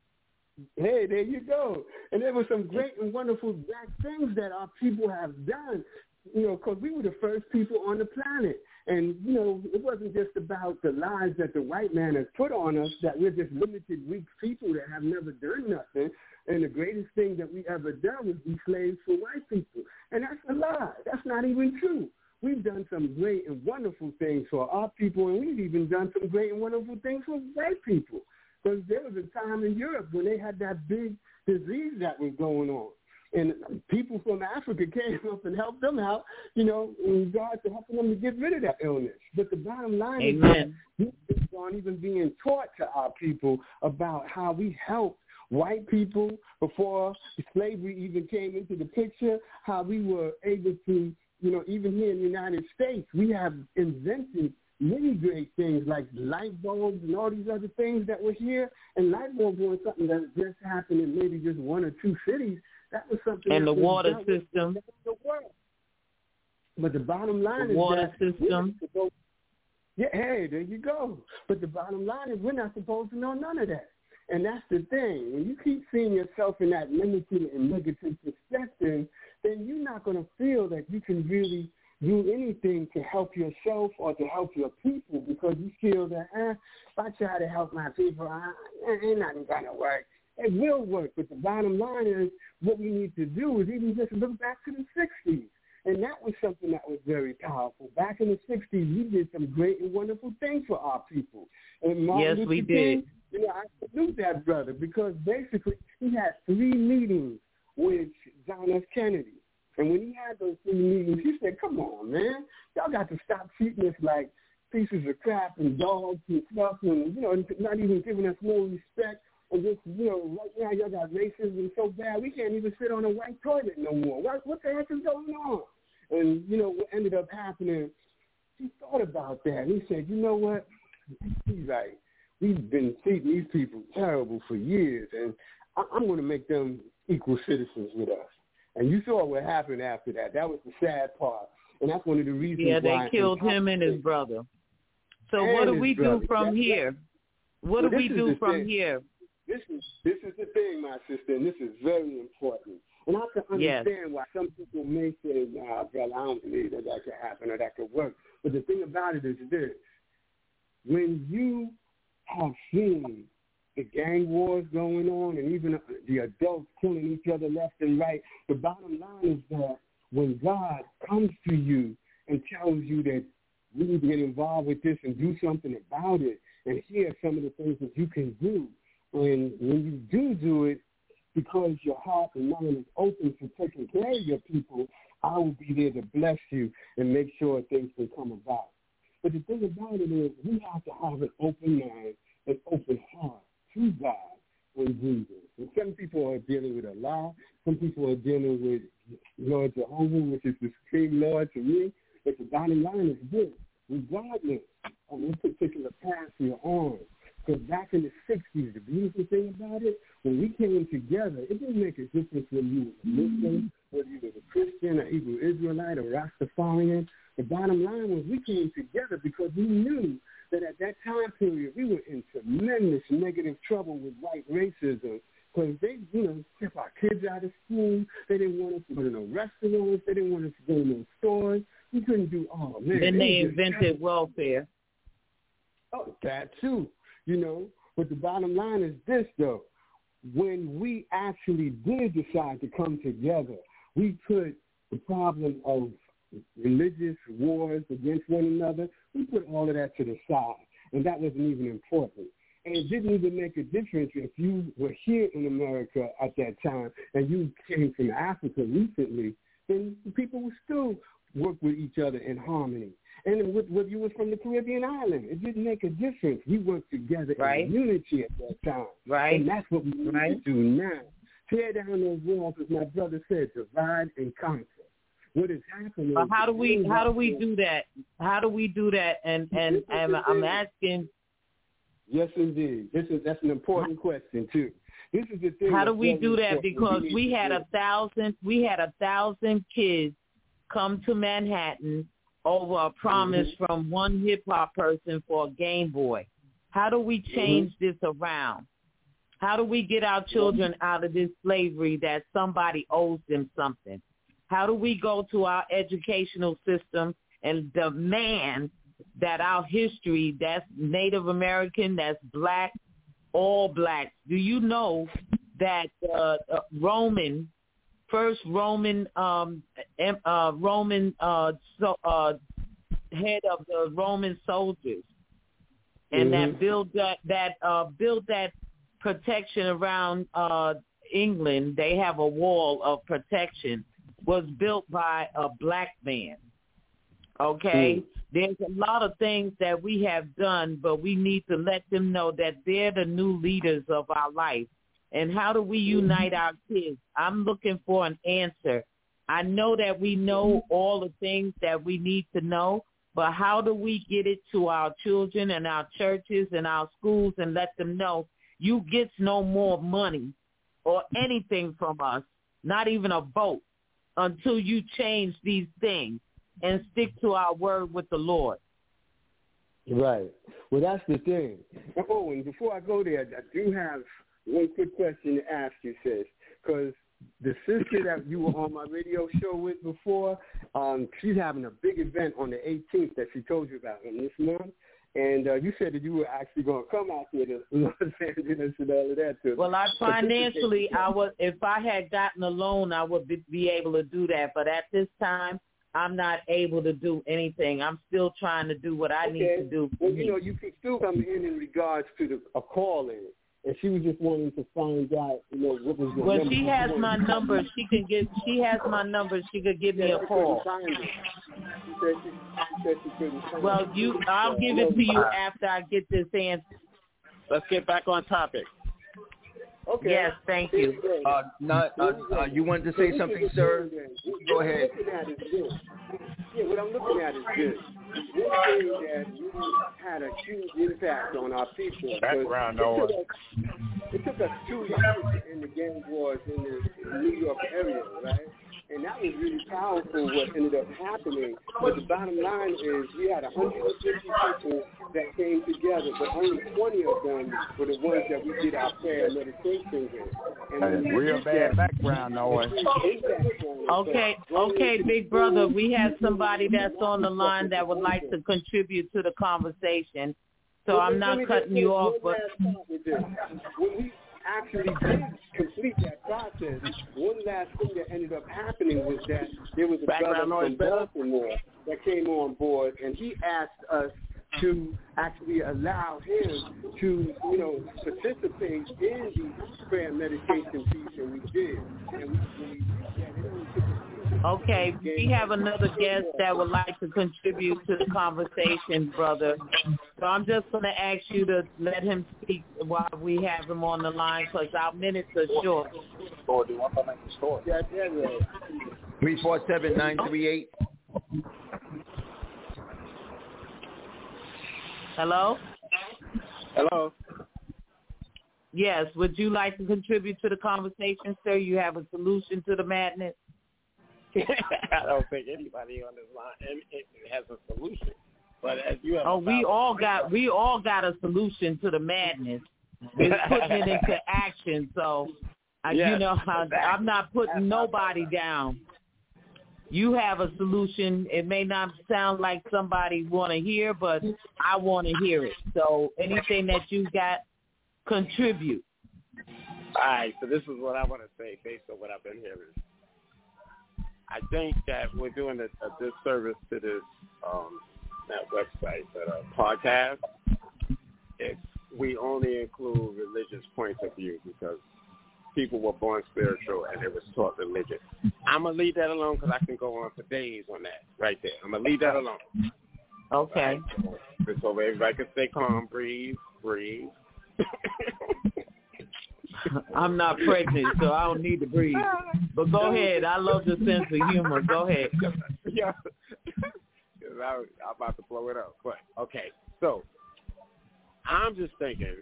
Hey, there you go. And there were some great and wonderful black things that our people have done, you know, because we were the first people on the planet. And, you know, it wasn't just about the lies that the white man has put on us, that we're just limited, weak people that have never done nothing. And the greatest thing that we ever done was be slaves for white people. And that's a lie. That's not even true. We've done some great and wonderful things for our people, and we've even done some great and wonderful things for white people. Because there was a time in Europe when they had that big disease that was going on. And people from Africa came up and helped them out, you know, in regard to helping them to get rid of that illness. But the bottom line Amen. is that we aren't even being taught to our people about how we helped white people before slavery even came into the picture, how we were able to, you know, even here in the United States, we have invented many great things like light bulbs and all these other things that were here. And light bulbs weren't something that just happened in maybe just one or two cities. That was something. And that the was water system. The world. But the bottom line the is water that system. Supposed, yeah, hey, there you go. But the bottom line is we're not supposed to know none of that. And that's the thing. When you keep seeing yourself in that limited and negative perspective, then you're not going to feel that you can really do anything to help yourself or to help your people, because you feel that, eh, if I try to help my people, I, ain't nothing going to work. It will work, but the bottom line is what we need to do is even just look back to the sixties. And that was something that was very powerful. Back in the sixties, we did some great and wonderful things for our people. And Martin yes, Luther we King, did. You know, I salute that brother, because basically he had three meetings with John F. Kennedy. And when he had those three meetings, he said, come on, man, y'all got to stop treating us like pieces of crap and dogs and stuff, and, you know, not even giving us no respect. And just, you know, right now y'all got racism so bad we can't even sit on a white toilet no more. What, what the heck is going on? And, you know, what ended up happening, he thought about that. He said, you know what? He's right. We've been treating these people terrible for years, and I- I'm going to make them equal citizens with us. And you saw what happened after that. That was the sad part. And that's one of the reasons yeah, why. Yeah, they killed him and his brother. So what do we do from here? What do we do from here? This is this is the thing, my sister, and this is very important. And I can understand yes. why some people may say, nah, brother, I don't believe that that could happen or that could work. But the thing about it is this. When you have seen the gang wars going on and even the adults killing each other left and right, the bottom line is that when God comes to you and tells you that you need to get involved with this and do something about it, and here are some of the things that you can do. And when you do do it, because your heart and mind is open to taking care of your people, I will be there to bless you and make sure things can come about. But the thing about it is we have to have an open mind, an open heart to God and Jesus. And some people are dealing with Allah. Some people are dealing with Lord Jehovah, which is the Supreme Lord to me. But the bottom line is this: regardless of what particular path you're on, because back in the sixties, the beautiful thing about it, when we came together, it didn't make a difference whether you were a Muslim, whether you were a Christian, or Hebrew Israelite, or Rastafarian. The bottom line was we came together because we knew that at that time period we were in tremendous negative trouble with white racism, because they, you know, kept our kids out of school. They didn't want us to go to no restaurants. They didn't want us to go to no stores. We couldn't do all. Oh, man. Then they invented welfare. Oh, that too, you know. But the bottom line is this, though. When we actually did decide to come together, we put the problem of religious wars against one another, we put all of that to the side, and that wasn't even important. And it didn't even make a difference if you were here in America at that time and you came from Africa recently, then people would still work with each other in harmony. And whether you were from the Caribbean island, it didn't make a difference. We worked together right. in unity at that time. Right. And that's what we need right. to do now. Tear down those walls, as my brother said, divide and conquer. What is happening? But how do we how do we do that? How do we do that? And and, and I'm asking. Yes, indeed. This is that's an important question too. This is the thing. How do we do that? Because we had a thousand we had a thousand kids come to Manhattan over a promise mm-hmm. from one hip hop person for a Game Boy. How do we change mm-hmm. this around? How do we get our children out of this slavery that somebody owes them something? How do we go to our educational system and demand that our history, that's Native American, that's black, all blacks? Do you know that uh, uh, Roman, first Roman, um, uh, Roman uh, so, uh, head of the Roman soldiers, and mm-hmm. that built that that uh, built that protection around uh, England? They have a wall of protection. Was built by a black man, okay? Mm. There's a lot of things that we have done, but we need to let them know that they're the new leaders of our life. And how do we unite our kids? I'm looking for an answer. I know that we know all the things that we need to know, but how do we get it to our children and our churches and our schools and let them know you get no more money or anything from us, not even a vote, until you change these things and stick to our word with the Lord. Right. Well, that's the thing. Oh, and before I go there, I do have one quick question to ask you, sis, because the sister that you were on my radio show with before, um, she's having a big event on the eighteenth that she told you about in this month. And uh, you said that you were actually going to come out here to Los Angeles and all of that too. Well, I financially, I was, if I had gotten a loan, I would be, be able to do that. But at this time, I'm not able to do anything. I'm still trying to do what I okay. need to do. Well, you know, you can still come in in regards to the, a call-in. And she was just wanting to find out, you know, what was your well, number. Well, she has my number. She can get. She has my number. She could give me a call. Well, you, I'll give it to you after I get this answer. Let's get back on topic. Okay. Yes, thank you. Uh, not, uh, uh, you wanted to say something, sir? Go ahead. Yeah, what I'm looking at is this. One thing that really had a huge impact on our people. Background noise. It took us two years in the gang wars in the New York area, right? And that was really powerful what ended up happening. But the bottom line is we had one hundred fifty people that came together, but only twenty of them were the ones that we did our prayer and meditation with. And That's real bad that, background noise. Okay, okay, big brother. We have somebody that's on the line that would like to contribute to the conversation. So I'm not cutting you off, but... When we actually did complete that process, one last thing that ended up happening was that there was a brother from Baltimore that came on board, and he asked us to actually allow him to, you know, participate in the prayer and meditation piece, and we did. And we, when we did that, it only took a Okay, we have another guest that would like to contribute to the conversation, brother. So I'm just going to ask you to let him speak while we have him on the line because our minutes are short. three four seven, nine three eight. Hello? Hello? Yes, would you like to contribute to the conversation, sir? You have a solution to the madness? I don't think anybody on this line has a solution. But as you have oh, we all got we all got a solution to the madness. We're putting it into action. So, uh, yes, you know, I, exactly. I'm not putting nobody down. You have a solution. It may not sound like somebody want to hear, but I want to hear it. So anything that you got, contribute. All right, so this is what I want to say based on what I've been hearing. I think that we're doing a, a disservice to this um, that website, that uh, podcast, if we only include religious points of view because people were born spiritual and they were taught religion. I'm going to leave that alone because I can go on for days on that right there. I'm going to leave that alone. Okay. Right? So everybody can stay calm, breathe, breathe. I'm not pregnant, so I don't need to breathe. But go ahead. I love the sense of humor. Go ahead. Yeah. I, I'm about to blow it up. But, okay. So, I'm just thinking,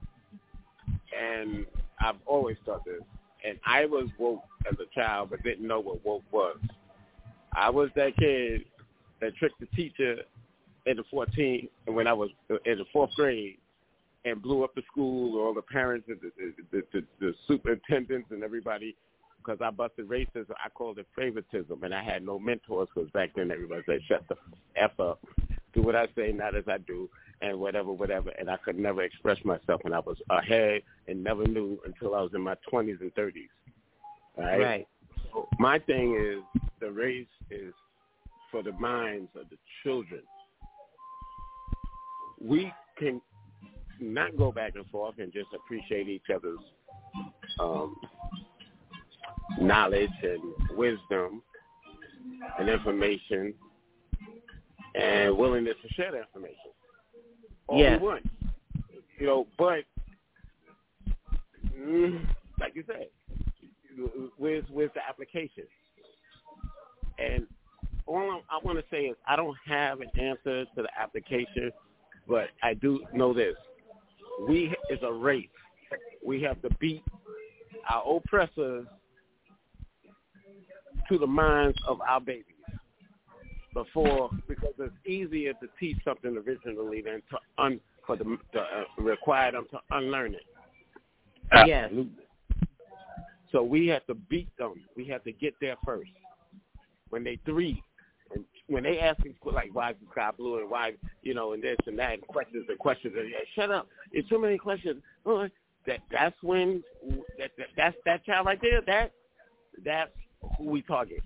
and I've always thought this, and I was woke as a child but didn't know what woke was. I was that kid that tricked the teacher in the fourteenth, and when I was in the fourth grade, and blew up the school, all the parents, the, the, the, the superintendents, and everybody, because I busted racism. I called it favoritism, and I had no mentors because back then everybody said, shut the F up, do what I say, not as I do, and whatever, whatever, and I could never express myself, and I was ahead and never knew until I was in my twenties and thirties. Right? Right. So my thing is the race is for the minds of the children. We can not go back and forth and just appreciate each other's um, knowledge and wisdom and information and willingness to share that information. All yes. we want. You know, but mm, like you said, where's, where's the application? And all I want to say is I don't have an answer to the application, but I do know this. We is a race. We have to beat our oppressors to the minds of our babies before, because it's easier to teach something originally than to un, for the to, uh, require them to unlearn it. Yes. Absolutely. So we have to beat them. We have to get there first. When they three, and when they ask me, like, why is the sky blue and why, you know, and this and that, and questions and questions, and yeah, shut up. It's too many questions. Oh, that that's when that, that that's that child right there. That that's who we target.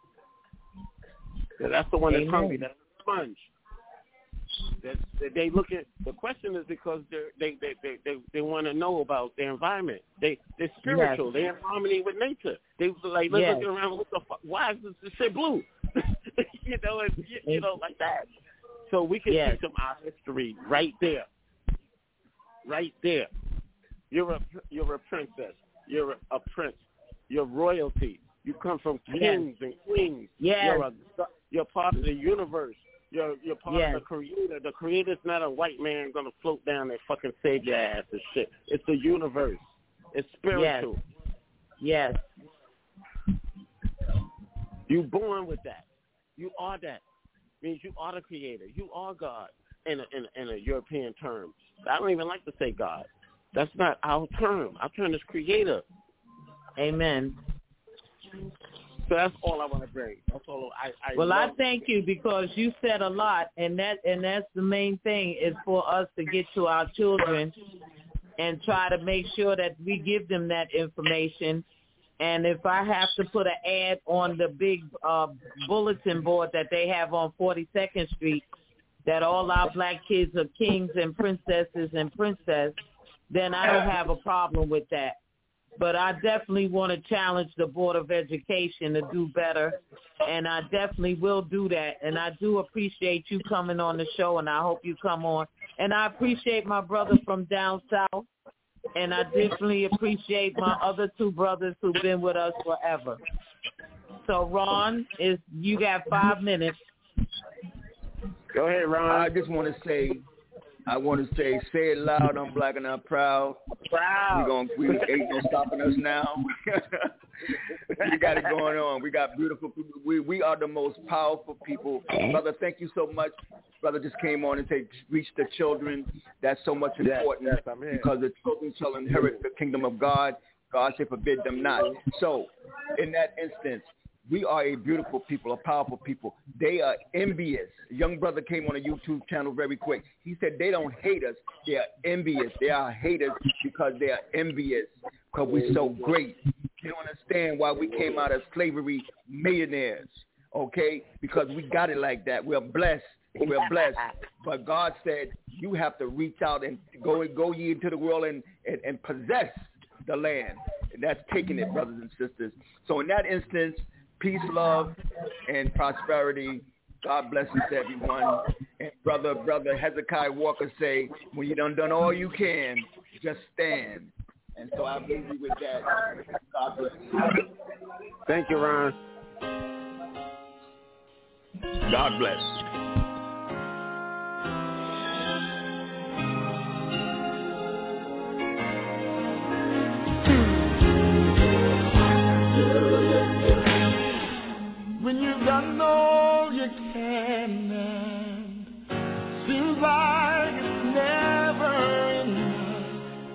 That's the one that's Amen. hungry. That's the sponge. That, that they look at the question is because they they they they, they want to know about their environment. They they're spiritual. Yes. They're in harmony with nature. They like let's yes. look around. What the fuck? Why is this, this shit blue? you know, and, you, you know, like that. So we can yes. teach them our history right there, right there. You're a you're a princess. You're a, a prince. You're royalty. You come from kings yes. and queens. Yes. You're a, you're part of the universe. You're you're part yes. of the creator. The creator's not a white man gonna float down and fucking save your ass and shit. It's the universe. It's spiritual. Yes. yes. You born with that. You are that. Means you are the creator. You are God in a, in a, in a European term. I don't even like to say God. That's not our term. Our term is creator. Amen. So that's all I want to bring. That's all I. I well, I love. thank you because you said a lot, and that and that's the main thing is for us to get to our children and try to make sure that we give them that information. And if I have to put an ad on the big uh, bulletin board that they have on forty-second Street, that all our black kids are kings and princesses and princess, then I don't have a problem with that. But I definitely want to challenge the Board of Education to do better, and I definitely will do that. And I do appreciate you coming on the show, and I hope you come on. And I appreciate my brother from down south, and I definitely appreciate my other two brothers who've been with us forever. So, Ron, is you got five minutes. Go ahead, Ron. I just want to say, I want to say, say it loud. I'm black and I'm proud. Proud. We gonna, we ain't no stopping us now. We got it going on. We got beautiful people. We we are the most powerful people. Brother, thank you so much. Brother just came on and said, reach the children. That's so much important yes, yes, because the children shall inherit the kingdom of God. God said, forbid them not. So, in that instance, we are a beautiful people, a powerful people. They are envious. A young brother came on a YouTube channel very quick. He said they don't hate us. They are envious. They are haters because they are envious because we're so great. They don't understand why we came out of slavery millionaires, okay? Because we got it like that. We're blessed. We're blessed. But God said you have to reach out and go go ye into the world and, and, and possess the land. And that's taking it, brothers and sisters. So in that instance, peace, love, and prosperity. God blessings to everyone. And brother, brother Hezekiah Walker say, when you done done all you can, just stand. And so I leave you with that. God bless you. Thank you, Ron. God bless. When you've done all you can, and seems like it's never enough.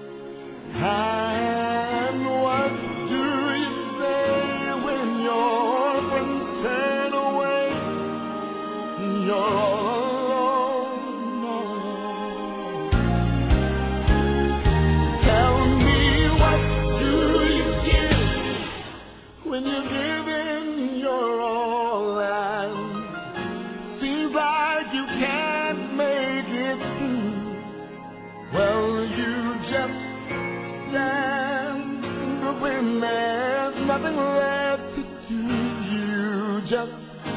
And what do you say when your friends turn away and you're all alone, all alone? Tell me, what do you give when you're giving your all? Well, you just stand when there's nothing left to do. You just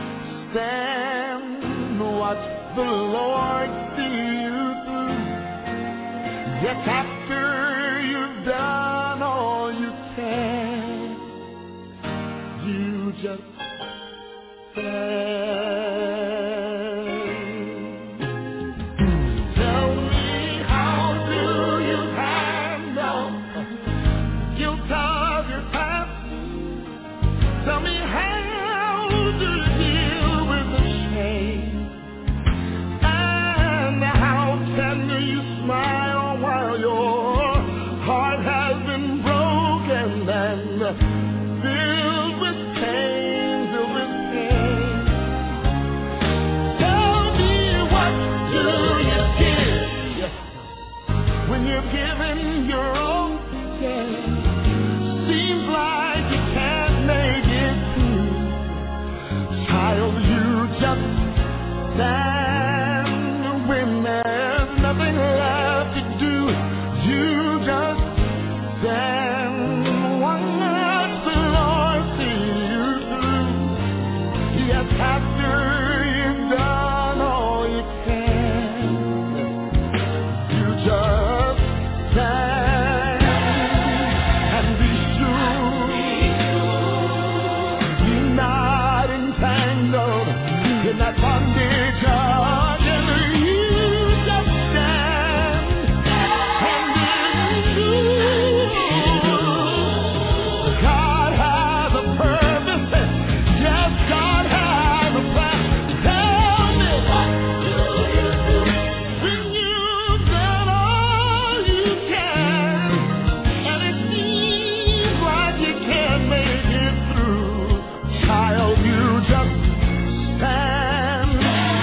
stand, watch the Lord see you through. Just after you've done all you can, you just stand. Giving your own yeah. Seems like you can't make it through. Child, you just stand when there's nothing left to do. You just stand, watch the Lord see you through. Yes, after you've done all you can, you just and be sure you're not entangled in that bondage again. You just stand and be sure God has a purpose. Yes, God has a plan. Tell me, what do you do when you've done all you can, and it seems like you can't make it through? Child, you just stand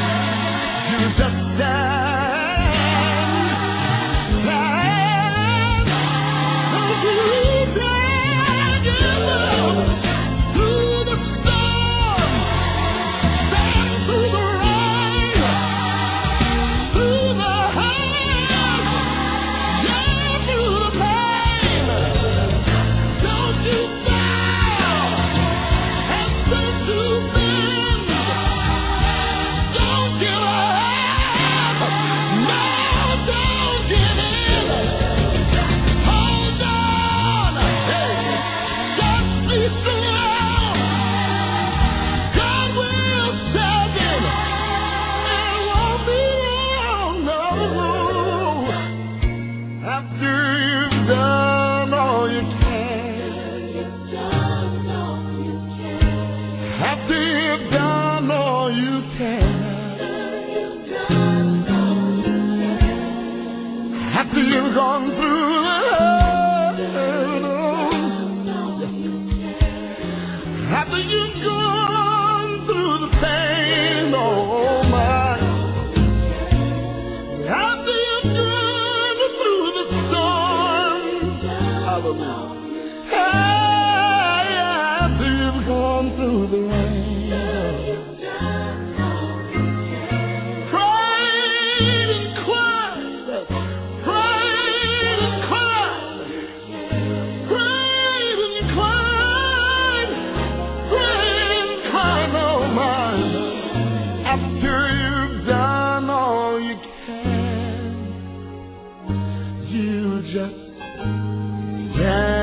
Yeah.